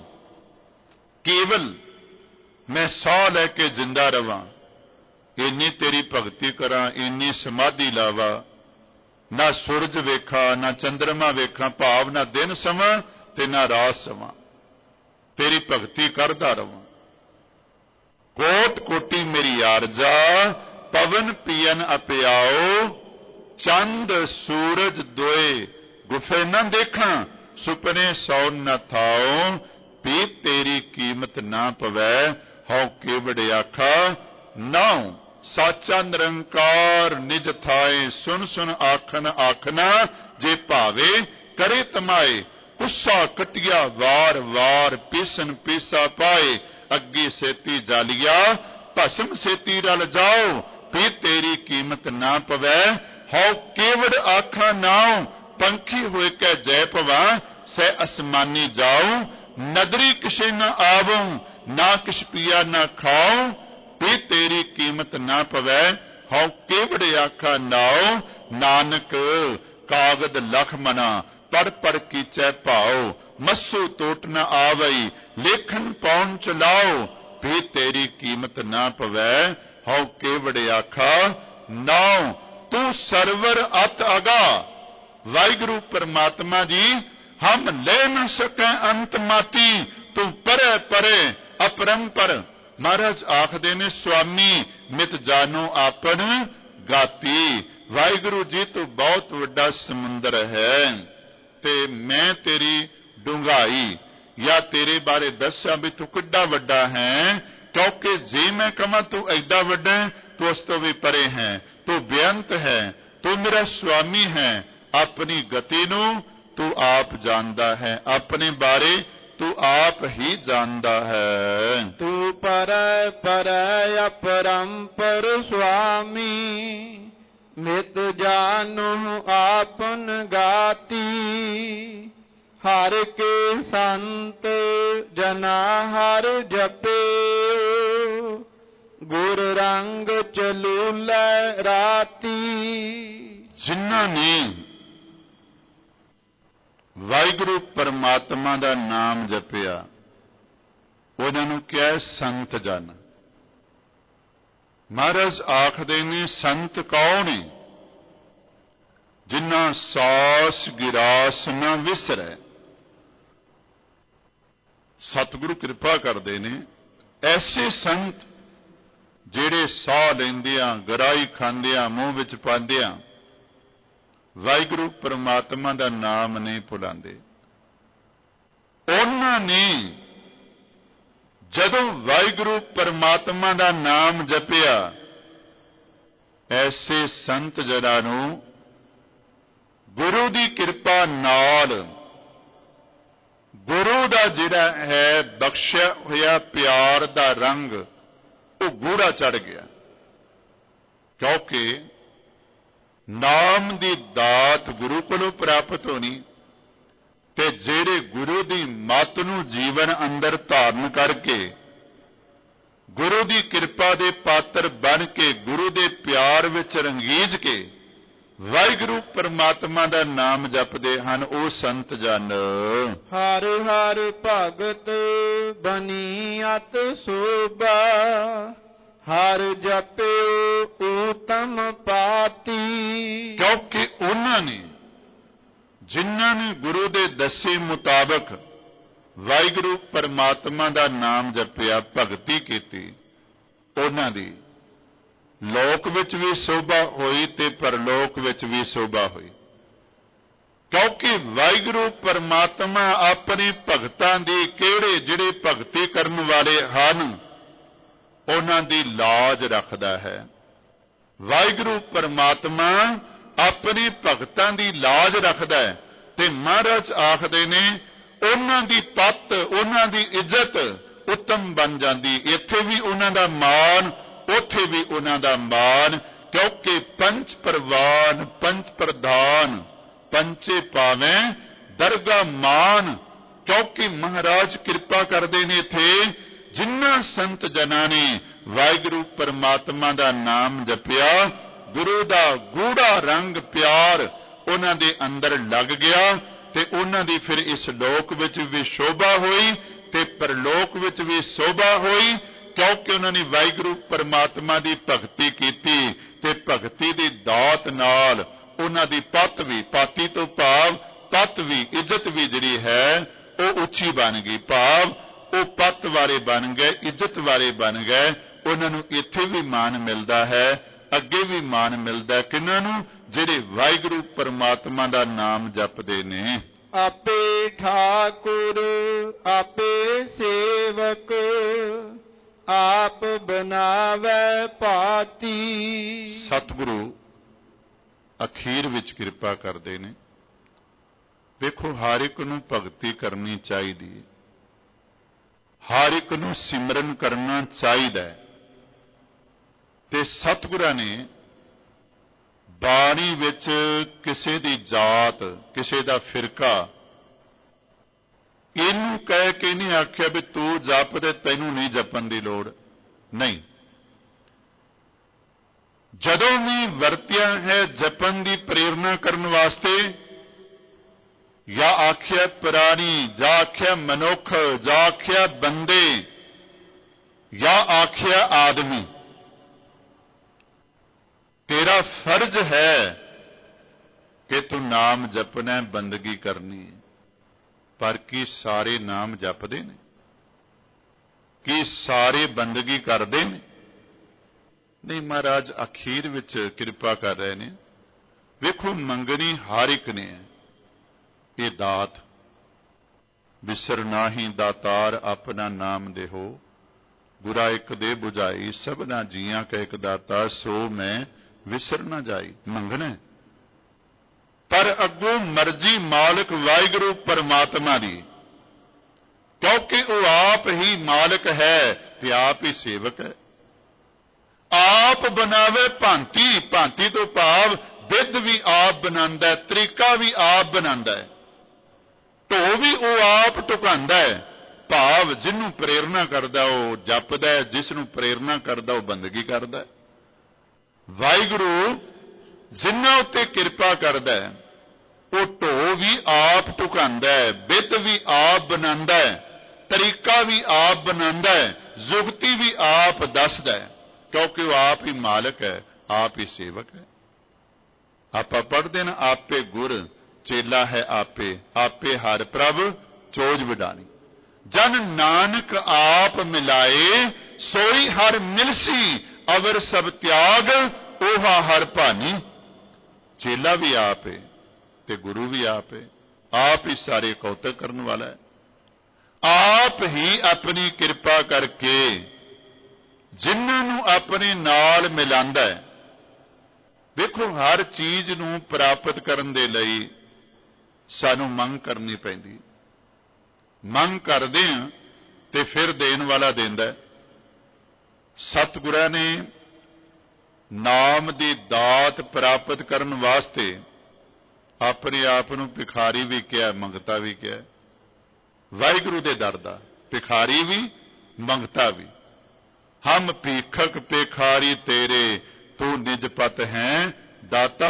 ਕੇਵਲ ਮੈਂ ਸਾਹ ਲੈ ਕੇ ਜਿੰਦਾ ਰਵਾਂ, ਇੰਨੀ ਤੇਰੀ ਭਗਤੀ ਕਰਾਂ, ਇੰਨੀ ਸਮਾਧੀ ਲਾਵਾਂ, ਨਾ ਸੂਰਜ ਵੇਖਾਂ, ਨਾ ਚੰਦਰਮਾ ਵੇਖਾਂ, ਭਾਵ ਨਾ ਦਿਨ ਸਮਾਂ ਤੇ ਨਾ ਰਾਤ ਸਮਾਂ, ਤੇਰੀ ਭਗਤੀ ਕਰਦਾ ਰਵਾਂ। ਕੋਟ ਕੋਟੀ ਮੇਰੀ ਆਰਜਾ, ਪਵਨ ਪੀਐਨ ਅਪਿਆਓ, ਚੰਦ ਸੂਰਜ ਦੋਏ ਗੁਫੇ ਨਾ ਦੇਖਾਂ, ਸੁਪਨੇ ਸੌ न थाओ, ਵੀ ਤੇਰੀ ਕੀਮਤ ਨਾ ਪਵੈ, ਹਉ ਕੇਵੜ ਆਖਾ ਨਾਉ। ਸਾਚਾ ਨਿਰੰਕਾਰ ਨਿਜ ਥਾਏ, ਸੁਨ ਸੁਨ ਆਖਨ ਆਖਨਾ, ਜੇ ਭਾਵੇ ਕਰੇ ਤਮਾਏ। ਉਸਾ ਕਟਿਆ ਵਾਰ ਵਾਰ, ਪੀਸਨ ਪੀਸਾ ਪਾਏ, ਅੱਗੇ ਸੇਤੀ ਜਾਲੀਆ, ਭਸਮ ਸੇਤੀ ਰਲ ਜਾਓ, ਵੀ ਤੇਰੀ ਕੀਮਤ ਨਾ ਪਵੈ, ਹਉ ਕੇਵੜ ਆਖਾ ਨਾਉ। ਪੰਖੀ ਹੋਏ ਕੈ ਜੈ ਭਵਾ, ਸੈ ਅਸਮਾਨੀ ਜਾਉ, ਨਦਰੀ ਕਿਸ਼ੇ न आवऊं, ना किश पिया न खाऊं, भी तेरी कीमत ना पवै, हौ केवड़ आखा नाओ। नानक कागद लख मना, पढ़ पढ़ कीचै भाओ, मस्सू टोट न आवई, लेखन पौन चलाओ, भी तेरी कीमत ना पवै, हौ केवड़ आखा नाओ। तू सरवर अत अगा, वाहिगुरु परमात्मा जी हम ले न सकै अंत माती, तू परे परे अपरंपर। महाराज आखदे ने, स्वामी मित जानो आपन गाती। वाहिगुरु जी तू बहुत वड्डा समुंदर है, ते मैं तेरी डूंघाई या तेरे बारे दस्या भी तू किड्डा वड्डा है, क्योंकि जे मैं कहां तू एडा वड्डा है, तू उस तो भी परे है, तू बेअंत है, तू मेरा स्वामी है। अपनी गति नू तू आप जानदा है, अपने बारे तू आप ही जानदा है। तू परय परय अपरंपर स्वामी, मित जानु आपन गाती। ਹਰ ਕੇ ਸੰਤ ਜਨਾ ਹਰ ਜਪਿਓ, ਗੁਰ ਰੰਗ ਚਲੂਲੇ ਰਾਤੀ। ਜਿਨ੍ਹਾਂ ਨੇ ਵਾਹਿਗੁਰੂ ਪਰਮਾਤਮਾ ਦਾ ਨਾਮ ਜਪਿਆ ਉਹਨਾਂ ਨੂੰ ਕਿਹਾ ਸੰਤ ਜਨ। ਮਹਾਰਾਜ ਆਖਦੇ ਨੇ ਸੰਤ ਕੌਣ ਨੇ? ਜਿਨ੍ਹਾਂ ਸਾਸ ਗਿਰਾਸ ਨਾ ਵਿਸਰੈ। ਸਤਿਗੁਰੂ ਕਿਰਪਾ ਕਰਦੇ ਨੇ ਐਸੇ ਸੰਤ ਜਿਹੜੇ ਸਾਹ ਲੈਂਦਿਆਂ, ਗਰਾਈ ਖਾਂਦਿਆਂ, ਮੂੰਹ ਵਿੱਚ ਪਾਉਂਦਿਆਂ ਵਾਹਿਗੁਰੂ ਪਰਮਾਤਮਾ ਦਾ ਨਾਮ ਨਹੀਂ ਭੁਲਾਉਂਦੇ। ਉਹਨਾਂ ਨੇ ਜਦੋਂ ਵਾਹਿਗੁਰੂ ਪਰਮਾਤਮਾ ਦਾ ਨਾਮ ਜਪਿਆ, ਐਸੇ ਸੰਤ ਜਨਾਂ ਨੂੰ ਗੁਰੂ ਦੀ ਕਿਰਪਾ ਨਾਲ ਗੁਰੂ ਦਾ ਜਿਹੜਾ ਹੈ ਬਖਸ਼ਿਆ ਹੋਇਆ ਪਿਆਰ ਦਾ ਰੰਗ ਉਹ ਗੂੜਾ ਚੜ ਗਿਆ। ਕਿਉਂਕਿ ਨਾਮ ਦੀ ਦਾਤ ਗੁਰੂ ਕੋਲੋਂ ਪ੍ਰਾਪਤ ਹੋਣੀ, ਤੇ ਜਿਹੜੇ ਗੁਰੂ ਦੀ ਮੱਤ ਨੂੰ ਜੀਵਨ ਅੰਦਰ ਧਾਰਨ ਕਰਕੇ ਗੁਰੂ ਦੀ ਕਿਰਪਾ ਦੇ ਪਾਤਰ ਬਣ ਕੇ ਗੁਰੂ ਦੇ ਪਿਆਰ ਵਿੱਚ ਰੰਗੀਜ ਕੇ ਵਾਹਿਗੁਰੂ ਪਰਮਾਤਮਾ ਦਾ ਨਾਮ ਜਪਦੇ ਹਨ, ਉਹ ਸੰਤ ਜਨ। ਹਰ ਹਰ ਭਗਤ ਬਨੀ ਅਤ ਸੋਭਾ, ਹਰ ਜਪਿਓ ਊਤਮ ਪਾਤੀ। ਕਿਉਂਕਿ ਉਹਨਾਂ ਨੇ ਜਿਨ੍ਹਾਂ ਨੇ ਗੁਰੂ ਦੇ ਦੱਸੇ ਮੁਤਾਬਕ ਵਾਹਿਗੁਰੂ ਪਰਮਾਤਮਾ ਦਾ ਨਾਮ ਜਪਿਆ, ਭਗਤੀ ਕੀਤੀ, ਉਹਨਾਂ ਦੀ ਲੋਕ ਵਿੱਚ ਵੀ ਸੋਭਾ ਹੋਈ ਤੇ ਪਰਲੋਕ ਵਿੱਚ ਵੀ ਸੋਭਾ ਹੋਈ। ਕਿਉਂਕਿ ਵਾਹਿਗੁਰੂ ਪਰਮਾਤਮਾ ਆਪਣੇ ਭਗਤਾਂ ਦੀ, ਕਿਹੜੇ ਜਿਹੜੇ ਭਗਤੀ ਕਰਨ ਵਾਲੇ ਹਨ, ਉਹਨਾਂ ਦੀ ਲਾਜ ਰੱਖਦਾ ਹੈ। ਵਾਹਿਗੁਰੂ ਪਰਮਾਤਮਾ ਆਪਣੇ ਭਗਤਾਂ ਦੀ ਲਾਜ ਰੱਖਦਾ ਹੈ। ਤੇ ਮਹਾਰਾਜ ਆਖਦੇ ਨੇ ਉਹਨਾਂ ਦੀ ਪੱਤ, ਉਹਨਾਂ ਦੀ ਇੱਜ਼ਤ ਉੱਤਮ ਬਣ ਜਾਂਦੀ। ਇੱਥੇ ਵੀ ਉਹਨਾਂ ਦਾ ਮਾਣ, ਉੱਥੇ ਵੀ ਉਹਨਾਂ ਦਾ ਮਾਣ। ਕਿਉਂਕਿ ਪੰਚ ਪ੍ਰਵਾਨ ਪੰਚ ਪ੍ਰਧਾਨ ਪੰਚੇ ਪਾਵੇਂ ਦਰਗਾ ਮਾਨ। ਕਿਉਂਕਿ ਮਹਾਰਾਜ ਕਿਰਪਾ ਕਰਦੇ ਨੇ ਇੱਥੇ ਜਿਨ੍ਹਾਂ ਸੰਤ ਜਨਾਂ ਨੇ ਵਾਹਿਗੁਰੂ ਪਰਮਾਤਮਾ ਦਾ ਨਾਮ ਜਪਿਆ, ਗੁਰੂ ਦਾ ਗੂੜਾ ਰੰਗ ਪਿਆਰ ਉਹਨਾਂ ਦੇ ਅੰਦਰ ਲੱਗ ਗਿਆ, ਤੇ ਉਹਨਾਂ ਦੀ ਫਿਰ ਇਸ ਲੋਕ ਵਿੱਚ ਵੀ ਸ਼ੋਭਾ ਹੋਈ ਤੇ ਪਰਲੋਕ ਵਿੱਚ ਵੀ ਸ਼ੋਭਾ ਹੋਈ। ਕਿਉਂਕਿ ਉਹਨਾਂ ਨੇ ਵਾਹਿਗੁਰੂ ਪਰਮਾਤਮਾ ਦੀ ਭਗਤੀ ਕੀਤੀ, ਤੇ ਭਗਤੀ ਦੀ ਦਾਤ ਨਾਲ ਉਹਨਾਂ ਦੀ ਪੱਤ ਵੀ, ਪਾਤੀ ਤੋਂ ਭਾਵ ਪੱਤ ਵੀ, ਇੱਜ਼ਤ ਵੀ ਜਿਹੜੀ ਹੈ ਉਹ ਉੱਚੀ ਬਣ ਗਈ। ਭਾਵ ਉਹ ਪੱਤ ਵਾਲੇ ਬਣ ਗਏ, ਇੱਜ਼ਤ ਵਾਲੇ ਬਣ ਗਏ। ਉਹਨਾਂ ਨੂੰ ਇੱਥੇ ਵੀ ਮਾਣ ਮਿਲਦਾ ਹੈ, ਅੱਗੇ ਵੀ ਮਾਣ ਮਿਲਦਾ। ਕਿਹਨਾਂ ਨੂੰ? ਜਿਹੜੇ ਵਾਹਿਗੁਰੂ ਪਰਮਾਤਮਾ ਦਾ ਨਾਮ ਜਪਦੇ ਨੇ। ਆਪੇ ਠਾਕੁਰ ਆਪੇ ਸੇਵਕ, ਆਪ ਬਨਾਵੇ ਪਾਤੀ। ਸਤਿਗੁਰੂ ਅਖੀਰ ਵਿੱਚ ਕਿਰਪਾ ਕਰਦੇ ਨੇ। ਵੇਖੋ, ਹਰ ਇੱਕ ਨੂੰ ਭਗਤੀ ਕਰਨੀ ਚਾਹੀਦੀ ਹੈ, ਹਰ ਇੱਕ ਨੂੰ ਸਿਮਰਨ ਕਰਨਾ ਚਾਹੀਦਾ ਹੈ। ਤੇ ਸਤਿਗੁਰਾਂ ਨੇ ਬਾਣੀ ਵਿੱਚ ਕਿਸੇ ਦੀ ਜਾਤ, ਕਿਸੇ ਦਾ ਫਿਰਕਾ ਇਹਨੂੰ ਕਹਿ ਕੇ ਨਹੀਂ ਆਖਿਆ ਵੀ ਤੂੰ ਜਪ ਤੇ ਤੈਨੂੰ ਨਹੀਂ ਜਪਣ ਦੀ ਲੋੜ ਨਹੀਂ। ਜਦੋਂ ਵੀ ਵਰਤਿਆ ਹੈ ਜਪਣ ਦੀ ਪ੍ਰੇਰਨਾ ਕਰਨ ਵਾਸਤੇ, ਜਾਂ ਆਖਿਆ ਪ੍ਰਾਣੀ, ਜਾਂ ਆਖਿਆ ਮਨੁੱਖ, ਜਾਂ ਆਖਿਆ ਬੰਦੇ, ਜਾਂ ਆਖਿਆ ਆਦਮੀ, ਤੇਰਾ ਫਰਜ਼ ਹੈ ਕਿ ਤੂੰ ਨਾਮ ਜਪਣਾ, ਬੰਦਗੀ ਕਰਨੀ ਹੈ। ਪਰ ਕੀ ਸਾਰੇ ਨਾਮ ਜਪਦੇ ਨੇ? ਕੀ ਸਾਰੇ ਬੰਦਗੀ ਕਰਦੇ ਨੇ? ਨਹੀਂ, ਮਹਾਰਾਜ ਅਖੀਰ ਵਿੱਚ ਕਿਰਪਾ ਕਰ ਰਹੇ ਨੇ। ਵੇਖੋ, ਮੰਗਣੀ ਹਰ ਇੱਕ ਨੇ ਇਹ ਦਾਤ, ਵਿਸਰ ਨਾਹੀ ਦਾਤਾਰ ਆਪਣਾ ਨਾਮ ਦੇਹੋ, ਗੁਰਾ ਇੱਕ ਦੇ 부ਝਾਈ ਸਭਨਾ ਜੀਆਂ ਕਾ ਇੱਕ ਦਾਤਾ, ਸੋ ਮੈਂ ਵਿਸਰ ਨਾ ਜਾਈ। ਮੰਗਣਾ, ਪਰ ਅੱਗੋਂ ਮਰਜ਼ੀ ਮਾਲਕ ਵਾਹਿਗੁਰੂ ਪਰਮਾਤਮਾ ਦੀ। ਕਿਉਂਕਿ ਉਹ ਆਪ ਹੀ ਮਾਲਕ ਹੈ ਤੇ ਆਪ ਹੀ ਸੇਵਕ ਹੈ। ਆਪ ਬਣਾਵੇ ਭਾਂਤੀ, ਭਾਂਤੀ ਤੋਂ ਭਾਵ ਵਿਧ ਵੀ ਆਪ ਬਣਾਉਂਦਾ ਹੈ, ਤਰੀਕਾ ਵੀ ਆਪ ਬਣਾਉਂਦਾ ਹੈ। ਢੋ ਵੀ ਉਹ ਆਪ ਢੁਕਾਉਂਦਾ ਹੈ, ਭਾਵ ਜਿਹਨੂੰ ਪ੍ਰੇਰਨਾ ਕਰਦਾ ਉਹ ਜਪਦਾ ਹੈ, ਜਿਸ ਨੂੰ ਪ੍ਰੇਰਨਾ ਕਰਦਾ ਉਹ ਬੰਦਗੀ ਕਰਦਾ ਹੈ। ਵਾਹਿਗੁਰੂ ਜਿਨ੍ਹਾਂ ਉੱਤੇ ਕਿਰਪਾ ਕਰਦਾ ਹੈ ਉਹ ਢੋ ਵੀ ਆਪ ਢੁਕਾਉਂਦਾ ਹੈ, ਬਿੱਧ ਵੀ ਆਪ ਬਣਾਉਂਦਾ ਹੈ, ਤਰੀਕਾ ਵੀ ਆਪ ਬਣਾਉਂਦਾ ਹੈ, ਜੁਗਤੀ ਵੀ ਆਪ ਦੱਸਦਾ ਹੈ, ਕਿਉਂਕਿ ਉਹ ਆਪ ਹੀ ਮਾਲਕ ਹੈ, ਆਪ ਹੀ ਸੇਵਕ ਹੈ। ਆਪਾਂ ਪੜ੍ਹਦੇ ਨਾ, ਆਪੇ ਗੁਰ ਚੇਲਾ ਹੈ ਆਪੇ, ਆਪੇ ਹਰਿ ਪ੍ਰਭ ਚੋਜ ਵਿਡਾਣੀ। ਜਨ ਨਾਨਕ ਆਪ ਮਿਲਾਏ ਸੋਈ ਹਰ ਮਿਲਸੀ, ਅਵਰ ਸਭ ਤਿਆਗ ओहा हर भानी। चेला भी आप है ते गुरु भी आप है, आप ही सारे कौतक करने वाला है। आप ही अपनी कृपा करके जिन्होंने अपने नाल मिलांदा है। देखो हर चीज नूं प्राप्त करन दे लई सानू मंग करनी पैंदी, मंग करदे हां ते फिर देण वाला देंदा है। सतगुरां ने नाम दी दात प्राप्त करन वास्ते अपने आप नूं भिखारी भी कहा, मंगता भी कहा। वाहिगुरु दे दर दा भिखारी भी मंगता भी। हम भीखक भिखारी तेरे, तू निज पत है दाता।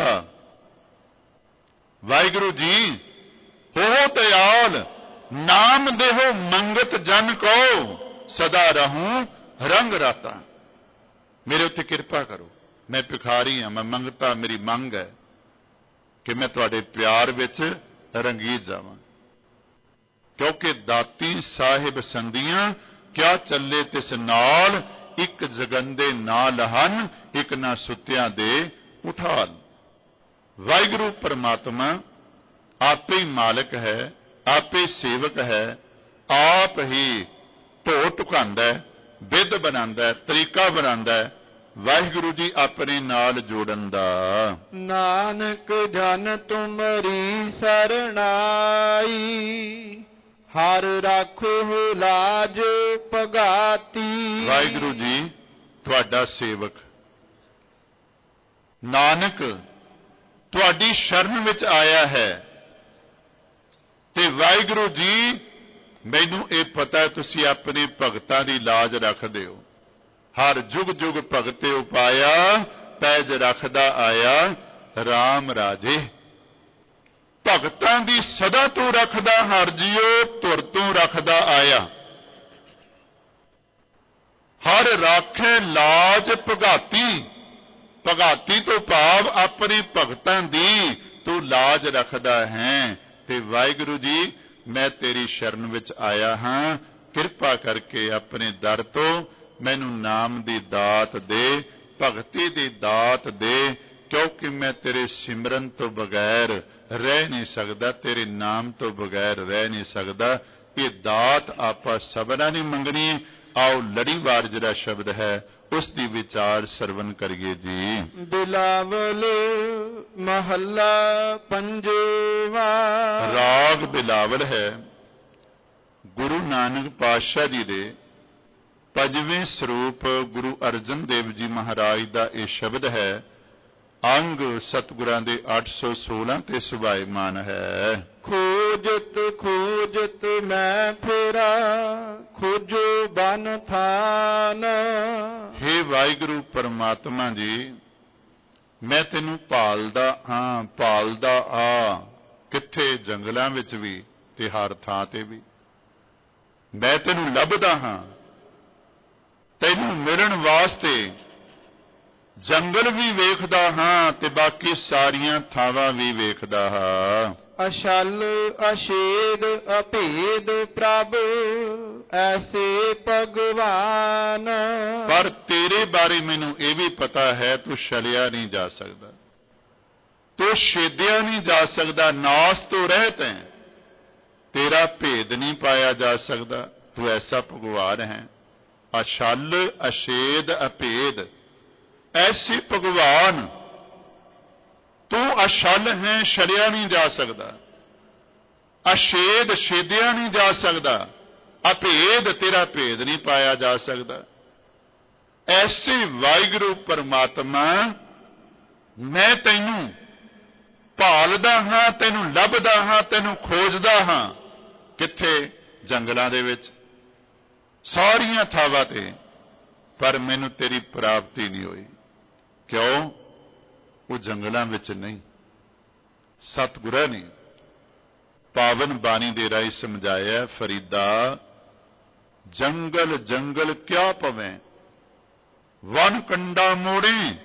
वाहिगुरु जी हो दयाल, नाम देहो मंगत जन को, सदा रहूं रंग राता। मेरे उत्ते कृपा करो, मैं भिखारी हाँ, मैं मंगता, मेरी मंग है कि मैं तुहाडे प्यार विच रंगीत जावां। क्योंकि दाती साहिब संदियां क्या चले तिस नाल, एक जगंदे ना लहन, एक ना सुत्यां दे उठाल। वाहिगुरु परमात्मा आपे ही मालिक है, आपे ही सेवक है, आप ही ढो ढुकांदा है, बिध बनांदा है, तरीका बनांदा है। वाहिगुरु जी अपने नाल जोड़न दा। नानक जन तुमरी सरनाई, हर राखो लाज पगाती। वाहिगुरु जी तुहाडा सेवक नानक तुहाडी शरण विच आया है ते वाहिगुरु जी मैनू ये पता है तुसी अपने भगतां दी लाज रखदे हो। हर जुग जुग भगते उपाया, पैज रखदा आया राम राजे। भगतां दी सदा तू रखदा हर जियो, तुर तू रखदा आया। हर राखे लाज भगाती, भगाती तो भाव अपने भगतां दी तू लाज रखदा है। ते वाहिगुरु जी मैं तेरी शरण विच आया हाँ, किरपा करके अपने दर तो मैनू नाम दी दात दे, भगती दी दात दे, क्योंकि मैं तेरे सिमरन तो बगैर रह नहीं सकता, तेरे नाम तो बगैर रह नहीं सकता। ये दात आपा सबना नहीं मंगनी। आओ लड़ीवार जिहड़ा शब्द है उसकी विचार सरवण करिए जी। बिलावल महला पंजवा। राग बिलावल है गुरु नानक पातशाह जी दे पंजवें स्वरूप गुरु अर्जन देव जी महाराज का यह शब्द है। अंग सतगुरां दे अठ सौ सोलह ते सुभाईमान है। खोजत खोजत मैं फेरा, खोजो बन थान। हे वाहिगुरु परमात्मा जी मैं तेनू भालदा हाँ, भालदा आ किथे जंगलां विच भी ते हर थां ते भी। मैं तेनू लभदा हाँ, तेनू मिलन वास्ते जंगल भी वेखदा हाँ ते बाकी सारियां थावां भी वेखदा हाँ। अशल अशेद अभेद प्रभ ऐसे भगवान। पर तेरे बारे मैनू ये भी पता है तू छलिया नहीं जा सकता, तू छेदिया नहीं जा सकता, नास तो रहत है, तेरा भेद नहीं पाया जा सकता। तू ऐसा भगवान है। अशल अशेद अभेद ऐसे भगवान, तू अशल है, छलिया नहीं जा सकता, अशेद छेदिया नहीं जा सकता, अभेद तेरा भेद नहीं पाया जा सकता। ऐसे वाहिगुरु परमात्मा मैं तैनू भालदा हाँ, तैनू लभदा हाँ, तैनू खोजदा हाँ, ਕਿੱਥੇ? ਜੰਗਲਾਂ ਦੇ ਵਿੱਚ, ਸਾਰੀਆਂ ਥਾਵਾਂ ਤੇ, ਪਰ ਮੈਨੂੰ ਤੇਰੀ ਪ੍ਰਾਪਤੀ ਨਹੀਂ ਹੋਈ। ਕਿਉਂ? ਉਹ ਜੰਗਲਾਂ ਵਿੱਚ ਨਹੀਂ। ਸਤਿਗੁਰਾਂ ਨੇ ਪਾਵਨ ਬਾਣੀ ਦੇ ਰਾਹੀਂ ਸਮਝਾਇਆ, ਫਰੀਦਾ ਜੰਗਲ ਜੰਗਲ ਕਿਆ ਪਵੇਂ, ਵਨ ਕੰਡਾ ਮੋੜੀ।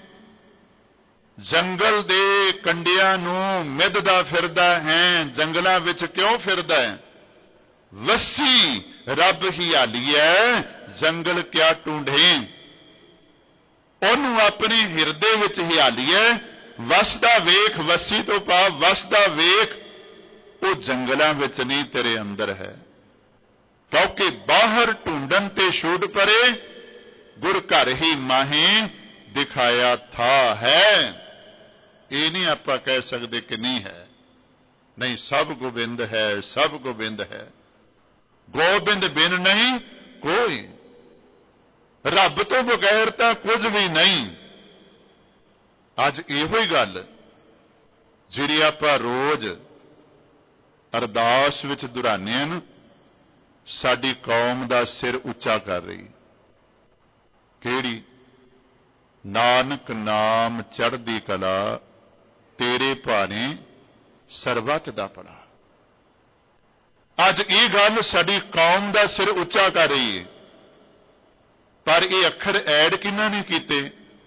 ਜੰਗਲ ਦੇ ਕੰਡਿਆਂ ਨੂੰ ਮਿੱਧਦਾ ਫਿਰਦਾ ਹੈ, ਜੰਗਲਾਂ ਵਿੱਚ ਕਿਉਂ ਫਿਰਦਾ ਹੈ? ਵਸੀ ਰੱਬ ਹਿਆਲੀਐ, ਜੰਗਲ ਕਿਆ ਢੂੰਢੇ। ਉਹਨੂੰ ਆਪਣੇ ਹਿਰਦੇ ਵਿੱਚ ਹਿਆਲੀਐ, ਵਸਦਾ ਵੇਖ। ਵਸੀ ਤੋਂ ਭਾਵ ਵਸਦਾ ਵੇਖ, ਉਹ ਜੰਗਲਾਂ ਵਿੱਚ ਨਹੀਂ, ਤੇਰੇ ਅੰਦਰ ਹੈ। ਕਿਉਂਕਿ ਬਾਹਰ ਢੂੰਡਣ ਤੇ ਛੂਟ ਪਰੇ, ਗੁਰ ਘਰ ਹੀ ਮਾਹੇ ਦਿਖਾਇਆ ਥਾ ਹੈ। ਇਹ ਨਹੀਂ ਆਪਾਂ ਕਹਿ ਸਕਦੇ ਕਿ ਨਹੀਂ ਹੈ। ਨਹੀਂ, ਸਭ ਗੋਬਿੰਦ ਹੈ, ਸਭ ਗੋਬਿੰਦ ਹੈ। ਗੋਬਿੰਦ ਬਿਨ ਨਹੀਂ ਕੋਈ, ਰੱਬ ਤੋਂ ਬਗੈਰ ਤਾਂ ਕੁਝ ਵੀ ਨਹੀਂ। ਅੱਜ ਇਹੋ ਹੀ ਗੱਲ ਜਿਹੜੀ ਆਪਾਂ ਰੋਜ਼ ਅਰਦਾਸ ਵਿੱਚ ਦੁਹਰਾਉਂਦੇ ਹਾਂ ਨਾ, ਸਾਡੀ ਕੌਮ ਦਾ ਸਿਰ ਉੱਚਾ ਕਰ ਰਹੀ। ਕਿਹੜੀ? ਨਾਨਕ ਨਾਮ ਚੜ੍ਹਦੀ ਕਲਾ, ਤੇਰੇ ਭਾਣੇ ਸਰਬੱਤ ਦਾ ਭਲਾ। ਅੱਜ ਇਹ ਗੱਲ ਸਾਡੀ ਕੌਮ ਦਾ ਸਿਰ ਉੱਚਾ ਕਰ ਰਹੀ ਹੈ। ਪਰ ਇਹ ਅੱਖਰ ਐਡ ਕਿਹਨਾਂ ਨੇ ਕੀਤੇ?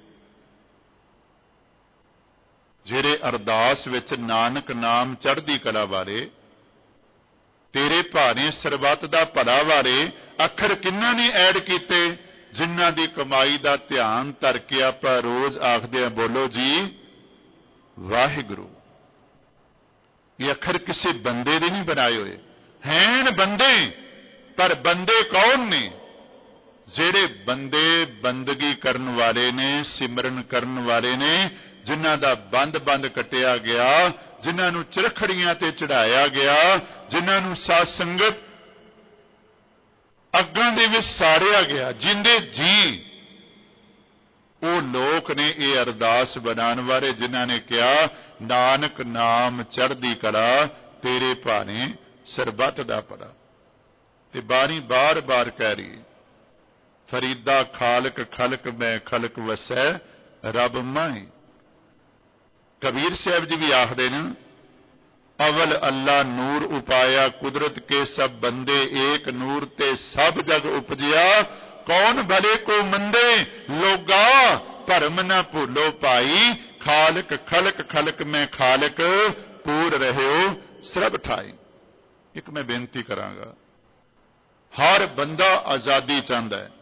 ਜਿਹੜੇ ਅਰਦਾਸ ਵਿੱਚ ਨਾਨਕ ਨਾਮ ਚੜ੍ਹਦੀ ਕਲਾ ਵਾਲੇ, ਤੇਰੇ ਭਾਣੇ ਸਰਬੱਤ ਦਾ ਭਲਾ ਵਾਲੇ ਅੱਖਰ ਕਿਹਨਾਂ ਨੇ ਐਡ ਕੀਤੇ? ਜਿਨ੍ਹਾਂ ਦੀ ਕਮਾਈ ਦਾ ਧਿਆਨ ਧਰ ਕੇ ਆਪਾਂ ਰੋਜ਼ ਆਖਦੇ ਹਾਂ, ਬੋਲੋ ਜੀ ਵਾਹਿਗੁਰੂ। ਇਹ ਅੱਖਰ ਕਿਸੇ ਬੰਦੇ ਦੇ ਨਹੀਂ ਬਣਾਏ ਹੋਏ, ਹੈਨ ਬੰਦੇ, ਪਰ ਬੰਦੇ ਕੌਣ ਨੇ? ਜਿਹੜੇ ਬੰਦੇ ਬੰਦਗੀ ਕਰਨ ਵਾਲੇ ਨੇ, ਸਿਮਰਨ ਕਰਨ ਵਾਲੇ ਨੇ, ਜਿਨ੍ਹਾਂ ਦਾ ਬੰਦ ਬੰਦ ਕੱਟਿਆ ਗਿਆ, ਜਿਨ੍ਹਾਂ ਨੂੰ ਚਰਖੜੀਆਂ ਤੇ ਚੜਾਇਆ ਗਿਆ, ਜਿਨ੍ਹਾਂ ਨੂੰ ਸਾਧ ਸੰਗਤ ਅੱਗਾਂ ਦੇ ਵਿੱਚ ਸਾੜਿਆ ਗਿਆ, ਜਿੰਦੇ ਜੀ, ਉਹ ਲੋਕ ਨੇ ਇਹ ਅਰਦਾਸ ਬਣਾਉਣ ਵਾਲੇ, ਜਿਨ੍ਹਾਂ ਨੇ ਕਿਹਾ ਨਾਨਕ ਨਾਮ ਚੜ੍ਹਦੀ ਕਲਾ, ਤੇਰੇ ਭਾਣੇ ਸਰਬੱਤ ਦਾ ਭਲਾ। ਤੇ ਬਾਣੀ ਬਾਰ ਬਾਰ ਕਹਿ ਰਹੀ, ਫਰੀਦਾ ਖਾਲਕ ਖਲਕ ਮੈਂ ਖਲਕ ਵਸੈ, ਰੱਬ ਮਾਹੀ। ਕਬੀਰ ਸਾਹਿਬ ਜੀ ਵੀ ਆਖਦੇ ਨੇ, ਅਵਲ ਅੱਲਾ ਨੂਰ ਉਪਾਇਆ, ਕੁਦਰਤ ਕੇ ਸਭ ਬੰਦੇ ਏਕ ਨੂਰ ਤੇ ਸਭ ਜਗ ਉਪਜਿਆ, ਕੌਣ ਭਲੇ ਕੋ ਮੰਦੇ ਲੋਗਾ, ਭਰਮ ਨਾ ਭੁੱਲੋ ਭਾਈ, ਖਾਲਕ ਖਲਕ ਖਲਕ ਮੈਂ ਖਾਲਕ, ਪੂਰ ਰਹਿਓ ਸਰਬ ਠਾਈ। ਇੱਕ ਮੈਂ ਬੇਨਤੀ ਕਰਾਂਗਾ, ਹਰ ਬੰਦਾ ਆਜ਼ਾਦੀ ਚਾਹੁੰਦਾ ਹੈ,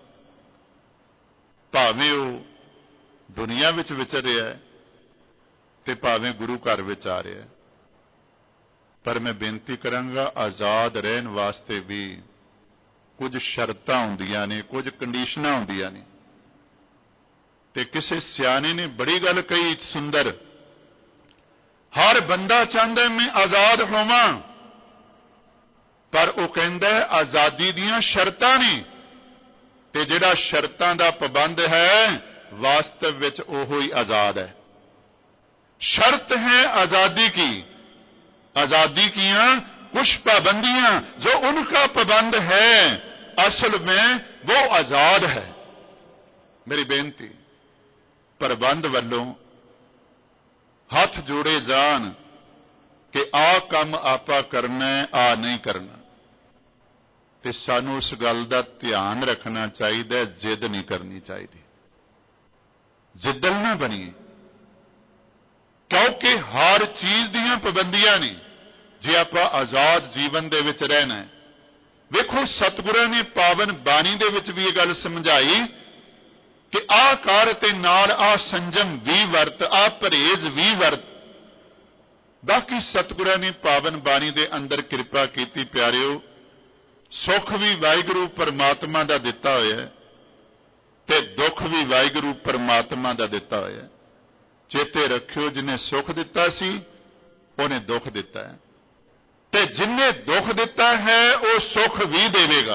ਭਾਵੇਂ ਉਹ ਦੁਨੀਆ ਵਿੱਚ ਵਿਚਰ ਰਿਹਾ ਹੈ ਤੇ ਭਾਵੇਂ ਗੁਰੂ ਘਰ ਵਿੱਚ ਆ ਰਿਹਾ ਹੈ। ਪਰ ਮੈਂ ਬੇਨਤੀ ਕਰਾਂਗਾ, ਆਜ਼ਾਦ ਰਹਿਣ ਵਾਸਤੇ ਵੀ ਕੁਝ ਸ਼ਰਤਾਂ ਹੁੰਦੀਆਂ ਨੇ, ਕੁਝ ਕੰਡੀਸ਼ਨਾਂ ਹੁੰਦੀਆਂ ਨੇ। ਤੇ ਕਿਸੇ ਸਿਆਣੇ ਨੇ ਬੜੀ ਗੱਲ ਕਹੀ ਸੁੰਦਰ, ਹਰ ਬੰਦਾ ਚਾਹੁੰਦਾ ਮੈਂ ਆਜ਼ਾਦ ਹੋਵਾਂ, ਪਰ ਉਹ ਕਹਿੰਦਾ ਆਜ਼ਾਦੀ ਦੀਆਂ ਸ਼ਰਤਾਂ ਨੇ, ਤੇ ਜਿਹੜਾ ਸ਼ਰਤਾਂ ਦਾ ਪਾਬੰਦ ਹੈ ਵਾਸਤਵ ਵਿੱਚ ਉਹੋ ਹੀ ਆਜ਼ਾਦ ਹੈ। शर्त है आजादी की, आजादी किया कुछ पाबंदियां, जो उनका पाबंद है असल में वो आजाद है। मेरी बेनती प्रबंध वालों हथ जोड़े जान कि आ काम आपा करना है, आ नहीं करना, ते सानू उस गल दा ध्यान रखना चाहिए, जिद नहीं करनी चाहिए, जिद्दल ना बनीए, क्योंकि हर चीज दियां पाबंदियां ने। जे आपां आजाद जीवन दे विच रहना है, वेखो सतगुरां ने पावन बाणी दे विच भी ये गल समझाई कि आ कर ते नाल आ संजम भी वरत, आ परहेज भी वरत। बाकी सतगुरां ने पावन बाणी दे अंदर कृपा कीती प्यारिओ, सुख भी वाहिगुरू परमात्मा दा दिता होया ते दुख भी वाहिगुरू परमात्मा दा दिता होया। चेते रखियो, जिन्हें सुख दिता सी उन्हें दुख दिता है, ते जिन्हें दुख दिता है वह सुख भी देवेगा।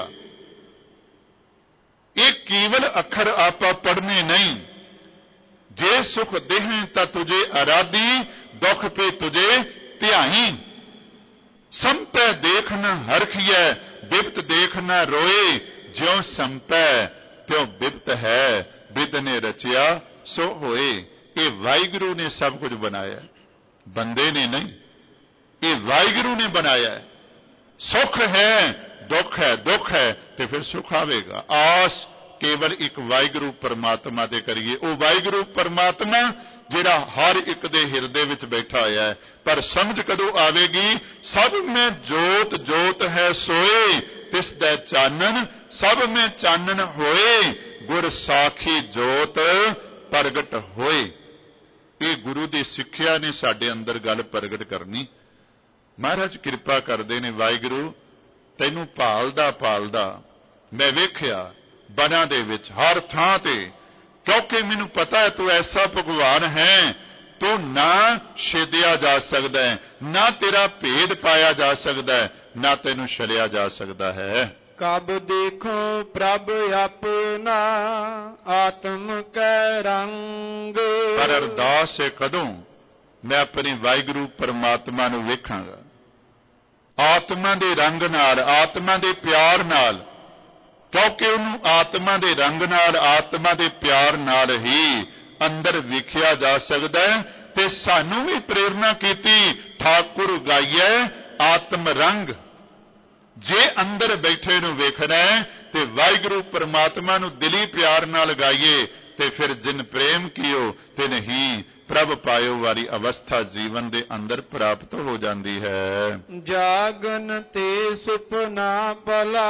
ये केवल अखर आपा पढ़ने नहीं, जे सुख देहें ता तुझे आराधी, दुख पे तुझे ध्याई। ਸੰਪੈ ਦੇਖ ਨ ਹਰਖੀਐ ਬਿਪਤ ਦੇਖ ਨ ਰੋਏ ਜਿਉ ਸੰਪੈ ਤਿਉ ਬਿਪਤ ਹੈ ਬਿਦ ਨੇ ਰਚਿਆ ਸੋ ਹੋਏ। ਇਹ ਵਾਹਿਗੁਰੂ ਨੇ ਸਭ ਕੁਝ ਬਣਾਇਆ, ਬੰਦੇ ਨੇ ਨਹੀਂ, ਇਹ ਵਾਹਿਗੁਰੂ ਨੇ ਬਣਾਇਆ। ਸੁਖ ਹੈ ਦੁੱਖ ਹੈ, ਦੁੱਖ ਹੈ ਤੇ ਫਿਰ ਸੁਖ ਆਵੇਗਾ। ਆਸ ਕੇਵਲ ਇੱਕ ਵਾਹਿਗੁਰੂ ਪਰਮਾਤਮਾ ਤੇ ਕਰੀਏ। ਉਹ ਵਾਹਿਗੁਰੂ ਪਰਮਾਤਮਾ ਜਿਹੜਾ ਹਰ ਇੱਕ ਦੇ ਹਿਰਦੇ ਵਿੱਚ ਬੈਠਾ ਹੋਇਆ ਹੈ। ਪਰ ਸਮਝ ਕਦੋਂ ਆਵੇਗੀ? ਸਭ ਮੈਂ ਜੋਤ ਜੋਤ ਹੈ ਸੋਏ ਤਿਸ ਦਾ ਚਾਨਣ ਸਭ ਮੈਂ ਚਾਨਣ ਹੋਏ ਗੁਰ ਸਾਖੀ ਜੋਤ ਪ੍ਰਗਟ ਹੋਏ। ਇਹ ਗੁਰੂ ਦੀ ਸਿੱਖਿਆ ਨੇ ਸਾਡੇ ਅੰਦਰ ਗੱਲ ਪ੍ਰਗਟ ਕਰਨੀ। ਮਹਾਰਾਜ ਕਿਰਪਾ ਕਰਦੇ ਨੇ, ਵਾਹਿਗੁਰੂ ਤੈਨੂੰ ਭਾਲਦਾ ਭਾਲਦਾ ਮੈਂ ਵੇਖਿਆ ਬਨਾਂ ਦੇ ਵਿੱਚ ਹਰ ਥਾਂ ਤੇ, ਕਿਉਂਕਿ ਮੈਨੂੰ ਪਤਾ ਹੈ ਤੂੰ ਐਸਾ ਭਗਵਾਨ ਹੈ, ਤੂੰ ਨਾ ਛੇਦਿਆ ਜਾ ਸਕਦਾ ਹੈ, ਨਾ ਤੇਰਾ ਭੇਦ ਪਾਇਆ ਜਾ ਸਕਦਾ ਹੈ, ਨਾ ਤੈਨੂੰ ਛਲਿਆ ਜਾ ਸਕਦਾ ਹੈ। ਕਬ ਦੇਖੋ ਪ੍ਰਭ ਆਪਣਾ ਆਤਮ ਕੈ ਰੰਗ। ਪਰ ਅਰਦਾਸ ਹੈ ਕਦੋਂ ਮੈਂ ਆਪਣੇ ਵਾਹਿਗੁਰੂ ਪਰਮਾਤਮਾ ਨੂੰ ਵੇਖਾਂਗਾ ਆਤਮਾ ਦੇ ਰੰਗ ਨਾਲ, ਆਤਮਾ ਦੇ ਪਿਆਰ ਨਾਲ, ਕਿਉਂਕਿ ਉਹਨੂੰ ਆਤਮਾ ਦੇ ਰੰਗ ਨਾਲ, ਆਤਮਾ ਦੇ ਪਿਆਰ ਨਾਲ ਹੀ ਅੰਦਰ ਵੇਖਿਆ ਜਾ ਸਕਦਾ ਹੈ। ਤੇ ਸਾਨੂੰ ਵੀ ਪ੍ਰੇਰਨਾ ਕੀਤੀ, ਠਾਕੁਰ ਗਾਈਐ ਆਤਮ ਰੰਗ। ਜੇ ਅੰਦਰ ਬੈਠੇ ਨੂੰ ਵੇਖਣਾ ਹੈ ਤੇ ਵਾਹਿਗੁਰੂ ਪਰਮਾਤਮਾ ਨੂੰ ਦਿਲੀ ਪਿਆਰ ਨਾਲ ਗਾਈਏ ਤੇ ਫਿਰ ਜਿਨ ਪ੍ਰੇਮ ਕੀਓ ਤੇ ਨਹੀਂ ਪ੍ਰਭ ਪਾਇਓ ਵਾਲੀ ਅਵਸਥਾ ਜੀਵਨ ਦੇ ਅੰਦਰ ਪ੍ਰਾਪਤ ਹੋ ਜਾਂਦੀ ਹੈ। ਜਾਗਨ ਤੇ ਸੁਪਨਾ ਭਲਾ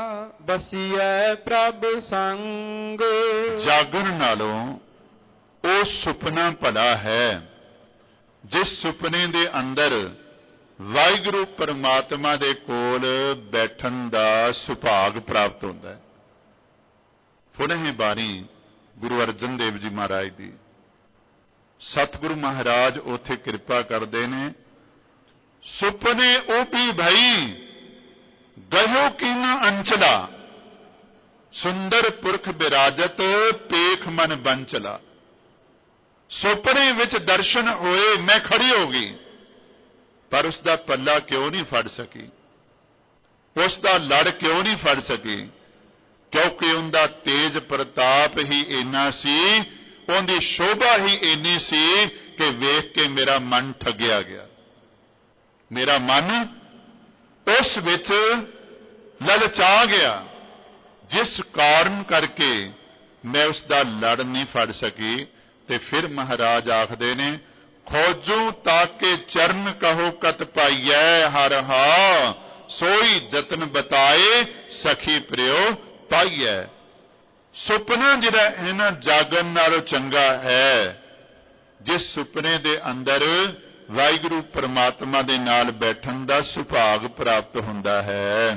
ਬਸੀਐ ਪ੍ਰਭ ਸੰਗ। ਜਾਗਣ ਨਾਲੋਂ ਉਹ ਸੁਪਨਾ ਭਲਾ ਹੈ ਜਿਸ ਸੁਪਨੇ ਦੇ ਅੰਦਰ ਵਾਹਿਗੁਰੂ ਪਰਮਾਤਮਾ ਦੇ ਕੋਲ ਬੈਠਣ ਦਾ ਸੁਭਾਗ ਪ੍ਰਾਪਤ ਹੁੰਦਾ ਹੈ। ਪੁਨਹ ਬਾਣੀ ਗੁਰੂ ਅਰਜਨ ਦੇਵ ਜੀ ਮਹਾਰਾਜ ਦੀ, ਸਤਿਗੁਰੂ ਮਹਾਰਾਜ ਉੱਥੇ ਕਿਰਪਾ ਕਰਦੇ ਨੇ। ਸੁਪਨੇ ਉਹ ਵੀ ਭਈ ਗਇਓ ਕੀ ਨਾ ਅੰਚਲਾ ਸੁੰਦਰ ਪੁਰਖ ਬਿਰਾਜਤ ਪੇਖ ਮਨ ਬੰਚਲਾ। ਸੁਪਨੇ ਵਿੱਚ ਦਰਸ਼ਨ ਹੋਏ, ਮੈਂ ਖੜੀ ਹੋ ਗਈ, ਪਰ ਉਸ ਦਾ ਪੱਲਾ ਕਿਉਂ ਨਹੀਂ ਫੜ ਸਕੀ, ਉਸ ਦਾ ਲੜ ਕਿਉਂ ਨਹੀਂ ਫੜ ਸਕੀ? ਕਿਉਂਕਿ ਉਹਦਾ ਤੇਜ ਪ੍ਰਤਾਪ ਹੀ ਇੰਨਾ ਸੀ, ਉਹਦੀ ਸ਼ੋਭਾ ਹੀ ਇੰਨੀ ਸੀ ਕਿ ਵੇਖ ਕੇ ਮੇਰਾ ਮਨ ਠੱਗਿਆ ਗਿਆ। ਮੇਰਾ ਮਨ ਉਸ ਵਿੱਚ ਲਲਚਾ ਗਿਆ, ਜਿਸ ਕਾਰਨ ਕਰਕੇ ਮੈਂ ਉਸ ਦਾ ਲੜ ਨਹੀਂ ਫੜ ਸਕੀ। ਤੇ ਫਿਰ ਮਹਾਰਾਜ ਆਖਦੇ ਨੇ, ਖੋਜੂ ਤਾਕੇ ਚਰਨ ਕਹੋ ਕਤ ਪਾਈਐ ਹਰ ਹਾ ਸੋਈ ਜਤਨ ਬਤਾਏ ਸਖੀ ਪ੍ਰਿਓ ਪਾਈਐ। ਸੁਪਨਾ ਜਿਹੜਾ ਇਹਨਾਂ ਜਾਗਣ ਨਾਲੋਂ ਚੰਗਾ ਹੈ, ਜਿਸ ਸੁਪਨੇ ਦੇ ਅੰਦਰ ਵਾਹਿਗੁਰੂ ਪਰਮਾਤਮਾ ਦੇ ਨਾਲ ਬੈਠਣ ਦਾ ਸੁਭਾਗ ਪ੍ਰਾਪਤ ਹੁੰਦਾ ਹੈ।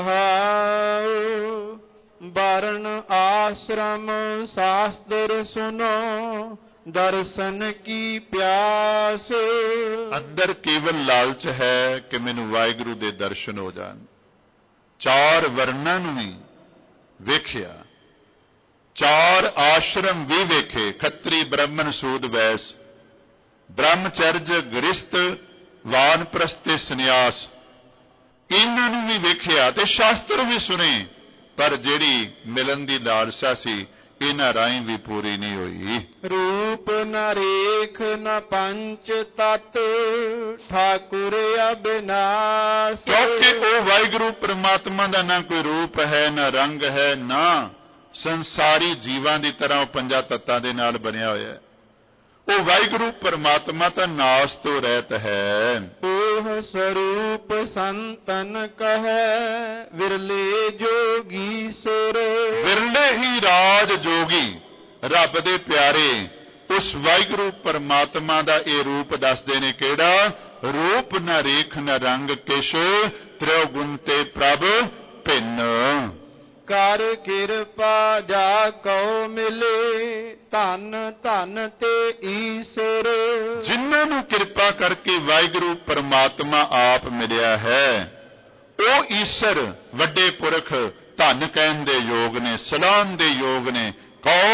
ਰਹਾਉ ਬਾਰਨ ਆਸ਼ਰਮ ਸ਼ਾਸਤਰ ਸੁਨੋ ਦਰਸ਼ਨ ਕੀ ਪਿਆਸ। ਅੰਦਰ ਕੇਵਲ ਲਾਲਚ ਹੈ ਕਿ ਮੈਨੂੰ ਵਾਹਿਗੁਰੂ ਦੇ ਦਰਸ਼ਨ ਹੋ ਜਾਣ। ਚਾਰ ਵਰਨਾਂ ਨੂੰ ਵੀ ਵੇਖਿਆ, ਚਾਰ ਆਸ਼ਰਮ ਵੀ ਵੇਖੇ, ਖੱਤਰੀ ਬ੍ਰਾਹਮਣ ਸੂਦ ਵੈਸ, ਬ੍ਰਹਮਚਰਜ ਗ੍ਰਸਤ ਵਾਨਪ੍ਰਸਥ ਤੇ ਸੰਨਿਆਸ, ਇਹਨਾਂ ਨੂੰ ਵੀ ਵੇਖਿਆ ਤੇ ਸ਼ਾਸਤਰ ਵੀ ਸੁਣੇ, ਪਰ ਜਿਹੜੀ ਮਿਲਣ ਦੀ ਲਾਲਸਾ ਸੀ ਇਹਨਾਂ ਰਾਹੀਂ ਵੀ ਪੂਰੀ ਨਹੀਂ ਹੋਈ। ਰੂਪ ਨ ਰੇਖ ਨ ਪੰਚ ਤਤ ਠਾਕੁਰ ਅਬਿਨਾਸ਼। ਕਿਉਂਕਿ ਉਹ ਵਾਹਿਗੁਰੂ ਪਰਮਾਤਮਾ ਦਾ ਨਾ ਕੋਈ ਰੂਪ ਹੈ, ਨਾ ਰੰਗ ਹੈ, ਨਾ ਸੰਸਾਰੀ ਜੀਵਾਂ ਦੀ ਤਰ੍ਹਾਂ ਉਹ ਪੰਜਾਂ ਤੱਤਾਂ ਦੇ ਨਾਲ ਬਣਿਆ ਹੋਇਆ ਹੈ। ਉਹ ਵਾਹਿਗੁਰੂ ਪਰਮਾਤਮਾ ਤਾਂ ਨਾਸ ਤੋਂ ਰਹਿਤ ਹੈ। ਉਹ ਸਰੂਪ ਸੰਤਨ ਕਹੈ ਵਿਰਲੇ ਜੋਗੀ ਸੁਰ। ਵਿਰਲੇ ਹੀ ਰਾਜ ਜੋਗੀ ਰੱਬ ਦੇ ਪਿਆਰੇ ਉਸ ਵਾਹਿਗੁਰੂ ਪਰਮਾਤਮਾ ਦਾ ਇਹ ਰੂਪ ਦੱਸਦੇ ਨੇ, ਕਿਹੜਾ ਰੂਪ ਨ ਰੇਖ ਨ ਰੰਗ ਕਿਛ ਤ੍ਰਿਉ ਗੁਣ ਤੇ ਪ੍ਰਭ ਭਿੰਨ। ਕਰ ਕਿਰਪਾ ਜਾ ਕਉ ਮਿਲੇ ਧਨ ਧਨ ਤੇ ਈਸ਼ਰ। ਜਿਨ੍ਹਾਂ ਨੂੰ ਕਿਰਪਾ ਕਰਕੇ ਵਾਹਿਗੁਰੂ ਪਰਮਾਤਮਾ ਆਪ ਮਿਲਿਆ ਹੈ, ਉਹ ਈਸ਼ਰ ਵੱਡੇ ਪੁਰਖ ਧਨ ਕਹਿਣ ਦੇ ਯੋਗ ਨੇ, ਸਲਾਹਨ ਦੇ ਯੋਗ ਨੇ। ਕੌਣ?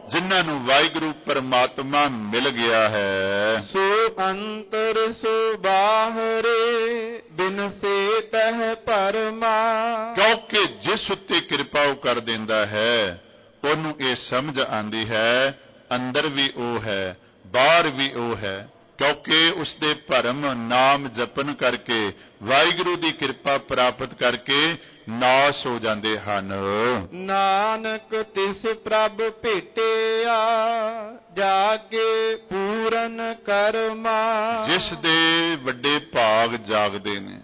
ਜਿਨ੍ਹਾਂ ਨੂੰ ਵਾਹਿਗੁਰੂ ਪਰਮਾਤਮਾ ਮਿਲ ਗਿਆ ਹੈ। ਸੋ ਅੰਤਰ ਸੋ ਬਾਹਰੇ ਬਿਨ ਸੇ ਤਹਿ ਪਰਮਾ। ਕਿਉਂਕਿ ਜਿਸ ਉੱਤੇ ਕਿਰਪਾ ਉਹ ਕਰ ਦਿੰਦਾ ਹੈ ਉਹਨੂੰ ਇਹ ਸਮਝ ਆਉਂਦੀ ਹੈ ਅੰਦਰ ਵੀ ਉਹ ਹੈ, ਬਾਹਰ ਵੀ ਉਹ ਹੈ, ਕਿਉਂਕਿ ਉਸਦੇ ਭਰਮ ਨਾਮ ਜਪਨ ਕਰਕੇ ਵਾਹਿਗੁਰੂ ਦੀ ਕਿਰਪਾ ਪ੍ਰਾਪਤ ਕਰਕੇ ਨਾਸ਼ ਹੋ ਜਾਂਦੇ ਹਨ। ਨਾਨਕ ਤਿਸ ਪ੍ਰਭ ਭੇਟਿਆ ਜਾ ਕੇ ਪੂਰਨ ਕਰਮਾ। ਜਿਸ ਦੇ ਵੱਡੇ ਭਾਗ ਜਾਗਦੇ ਨੇ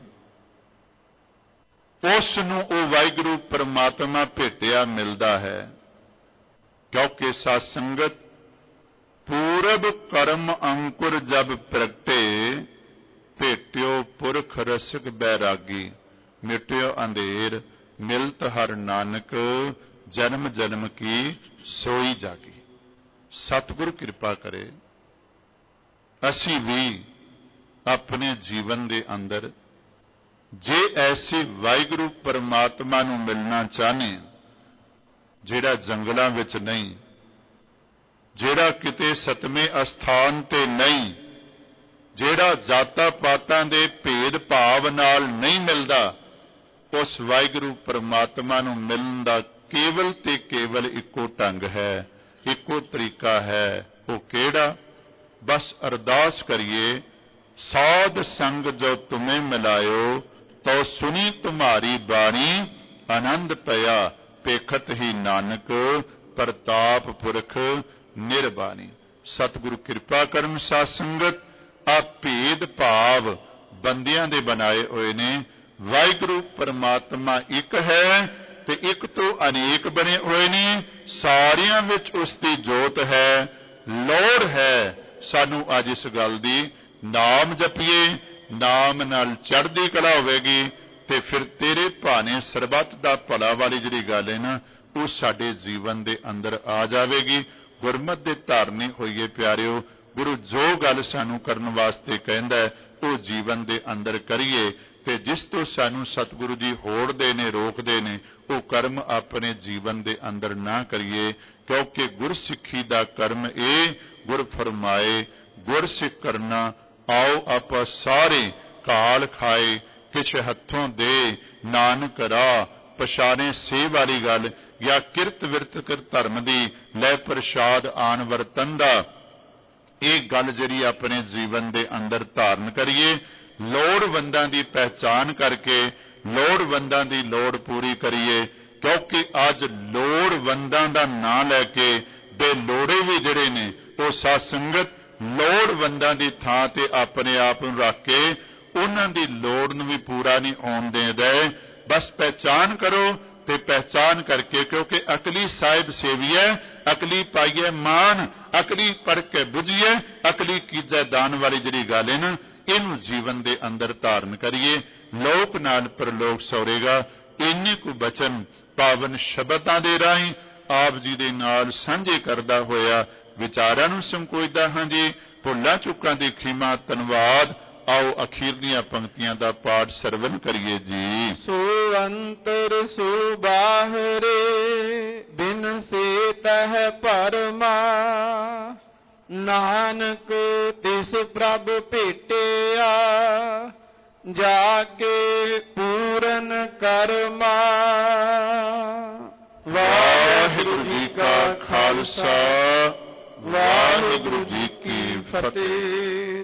ਉਸ ਨੂੰ ਉਹ ਵਾਹਿਗੁਰੂ ਪਰਮਾਤਮਾ ਭੇਟਿਆ ਮਿਲਦਾ ਹੈ। ਕਿਉਂਕਿ ਸਾਧ ਸੰਗਤ ਪੂਰਬ ਕਰਮ ਅੰਕੁਰ ਜਬ ਪ੍ਰਗਟੇ ਭੇਟਿਓ ਪੁਰਖ ਰਸਿਕ ਬੈਰਾਗੀ। ਮਿਟਿਓ ਅੰਧੇਰ ਮਿਲਤ ਹਰ ਨਾਨਕ ਜਨਮ ਜਨਮ ਕੀ ਸੋਈ ਜਾਗੀ। ਸਤਿਗੁਰ ਕਿਰਪਾ ਕਰੇ ਅਸੀਂ ਵੀ ਆਪਣੇ ਜੀਵਨ ਦੇ ਅੰਦਰ ਜੇ ਐਸੇ ਵਾਹਿਗੁਰੂ ਪਰਮਾਤਮਾ ਨੂੰ ਮਿਲਣਾ ਚਾਹਨੇ, ਜਿਹੜਾ ਜੰਗਲਾਂ ਵਿੱਚ ਨਹੀਂ, ਜਿਹੜਾ ਕਿਤੇ ਸਤਵੇਂ ਅਸਥਾਨ ਤੇ ਨਹੀਂ, ਜਿਹੜਾ ਜਾਤਾਂ ਪਾਤਾਂ ਦੇ ਭੇਦ ਭਾਵ ਨਾਲ ਨਹੀਂ ਮਿਲਦਾ, ਉਸ ਵਾਹਿਗੁਰੂ ਪਰਮਾਤਮਾ ਨੂੰ ਮਿਲਣ ਦਾ ਕੇਵਲ ਤੇ ਕੇਵਲ ਇੱਕੋ ਢੰਗ ਹੈ, ਇੱਕੋ ਤਰੀਕਾ ਹੈ। ਉਹ ਕਿਹੜਾ? ਬਸ ਅਰਦਾਸ ਕਰੀਏ, ਸਾਧ ਸੰਗ ਜੋ ਤੁਮੇ ਮਿਲਾਇਓ ਤੋ ਸੁਣੀ ਤੁਮਾਰੀ ਬਾਣੀ ਆਨੰਦ ਪਿਆ ਪੇਖਤ ਹੀ ਨਾਨਕ ਪ੍ਰਤਾਪ ਪੁਰਖ ਨਿਰਬਾਣੀ। ਸਤਿਗੁਰੂ ਕਿਰਪਾ ਕਰਨ ਸਾਧ ਸੰਗਤ ਆ ਭੇਦ ਭਾਵ ਬੰਦਿਆਂ ਦੇ ਬਣਾਏ ਹੋਏ ਨੇ। ਵਾਹਿਗੁਰੂ ਪਰਮਾਤਮਾ ਇੱਕ ਹੈ ਤੇ ਇੱਕ ਤੋਂ ਅਨੇਕ ਬਣੇ ਹੋਏ ਨੇ, ਸਾਰਿਆਂ ਵਿੱਚ ਉਸ ਦੀ ਜੋਤ ਹੈ। ਲੋੜ ਹੈ ਸਾਨੂੰ ਅੱਜ ਇਸ ਗੱਲ ਦੀ, ਨਾਮ ਜਪੀਏ, ਨਾਮ ਨਾਲ ਚੜ੍ਹਦੀ ਕਲਾ ਹੋਵੇਗੀ ਤੇ ਫਿਰ ਤੇਰੇ ਭਾਣੇ ਸਰਬੱਤ ਦਾ ਭਲਾ ਵਾਲੀ ਜਿਹੜੀ ਗੱਲ ਹੈ ਨਾ ਉਹ ਸਾਡੇ ਜੀਵਨ ਦੇ ਅੰਦਰ ਆ ਜਾਵੇਗੀ। ਗੁਰਮਤਿ ਦੇ ਧਾਰਨੀ ਹੋਈਏ ਪਿਆਰਿਓ, ਗੁਰੂ ਜੋ ਗੱਲ ਸਾਨੂੰ ਕਰਨ ਵਾਸਤੇ ਕਹਿੰਦਾ ਉਹ ਜੀਵਨ ਦੇ ਅੰਦਰ ਕਰੀਏ ਤੇ ਜਿਸ ਤੋਂ ਸਾਨੂੰ ਸਤਿਗੁਰੂ ਜੀ ਹੋੜਦੇ ਨੇ, ਰੋਕਦੇ ਨੇ, ਉਹ ਕਰਮ ਆਪਣੇ ਜੀਵਨ ਦੇ ਅੰਦਰ ਨਾ ਕਰੀਏ। ਕਿਉਂਕਿ ਗੁਰਸਿੱਖੀ ਦਾ ਕਰਮ ਇਹ ਗੁਰ ਫਰਮਾਏ ਗੁਰ ਸਿੱਖ ਕਰਨਾ ਆਓ ਆਪਾਂ ਸਾਰੇ ਕਾਲ ਖਾਏ ਕਿਛ ਹੱਥੋਂ ਦੇ ਨਾਨਕ ਰਾਹ ਪਛਾਣੇ ਸੇ ਵਾਲੀ ਗੱਲ, ਜਾਂ ਕਿਰਤ ਵਿਰਤ ਕਰ ਧਰਮ ਦੀ ਲੈ ਪ੍ਰਸ਼ਾਦ ਆਨ ਵਰਤਨ ਦਾ, ਇਹ ਗੱਲ ਜਿਹੜੀ ਆਪਣੇ ਜੀਵਨ ਦੇ ਅੰਦਰ ਧਾਰਨ ਕਰੀਏ। ਲੋੜਵੰਦਾਂ ਦੀ ਪਹਿਚਾਨ ਕਰਕੇ ਲੋੜਵੰਦਾਂ ਦੀ ਲੋੜ ਪੂਰੀ ਕਰੀਏ। ਕਿਉਂਕਿ ਅੱਜ ਲੋੜਵੰਦਾਂ ਦਾ ਨਾਂ ਲੈ ਕੇ ਬੇਲੋੜੇ ਵੀ ਜਿਹੜੇ ਨੇ ਉਹ ਸਾਧ ਸੰਗਤ ਲੋੜਵੰਦਾਂ ਦੀ ਥਾਂ ਤੇ ਆਪਣੇ ਆਪ ਨੂੰ ਰੱਖ ਕੇ ਉਹਨਾਂ ਦੀ ਲੋੜ ਨੂੰ ਵੀ ਪੂਰਾ ਨਹੀਂ ਹੋਣ ਦੇ ਰਹੇ। ਬਸ ਪਹਿਚਾਨ ਕਰੋ ਤੇ ਪਹਿਚਾਨ ਕਰਕੇ, ਕਿਉਂਕਿ ਅਕਲੀ ਸਾਹਿਬ ਸੇਵੀਐ ਅਕਲੀ ਪਾਈਏ ਮਾਨ, ਅਕਲੀ ਪੜ ਕੇ ਬੁਝੀਏ ਅਕਲੀ ਕੀਜੈ ਦਾਨ ਵਾਲੀ ਜਿਹੜੀ ਗੱਲ ਹੈ ਨਾ, ਇਹਨੂੰ ਜੀਵਨ ਦੇ ਅੰਦਰ ਧਾਰਨ ਕਰੀਏ। ਲੋਕ ਨਾਲ ਪਰਲੋਕ ਸੌਰੇਗਾ। ਇੰਨੇ ਕੁ ਬਚਨ ਪਾਵਨ ਸ਼ਬਦਾਂ ਦੇ ਰਾਹੀਂ ਆਪ ਜੀ ਦੇ ਨਾਲ ਸਾਂਝੇ ਕਰਦਾ ਹੋਇਆ ਵਿਚਾਰਾਂ ਨੂੰ ਸੰਕੋਚਦਾ ਹਾਂ ਜੀ। ਭੁੱਲਾਂ ਚੁੱਕਾਂ ਦੀ ਖਿਮਾ, ਧੰਨਵਾਦ। ਆਓ ਅਖੀਰਲੀਆਂ ਪੰਕਤੀਆਂ ਦਾ ਪਾਠ ਸਰਵਨ ਕਰੀਏ ਜੀ। ਸੋ ਅੰਤਰ ਸੋ ਬਾਹਰੇ ਬਿਨ ਸੇ ਤਹਿ ਪਰਮਾ। ਨਾਨਕ ਤਿਸ ਪ੍ਰਭ ਭੇਟਿਆ ਜਾ ਕੇ ਪੂਰਨ ਕਰਮਾ। ਵਾਹਿਗੁਰੂ ਜੀ ਕਾ ਖਾਲਸਾ, ਵਾਹਿਗੁਰੂ ਜੀ ਕੀ ਫਤਿਹ।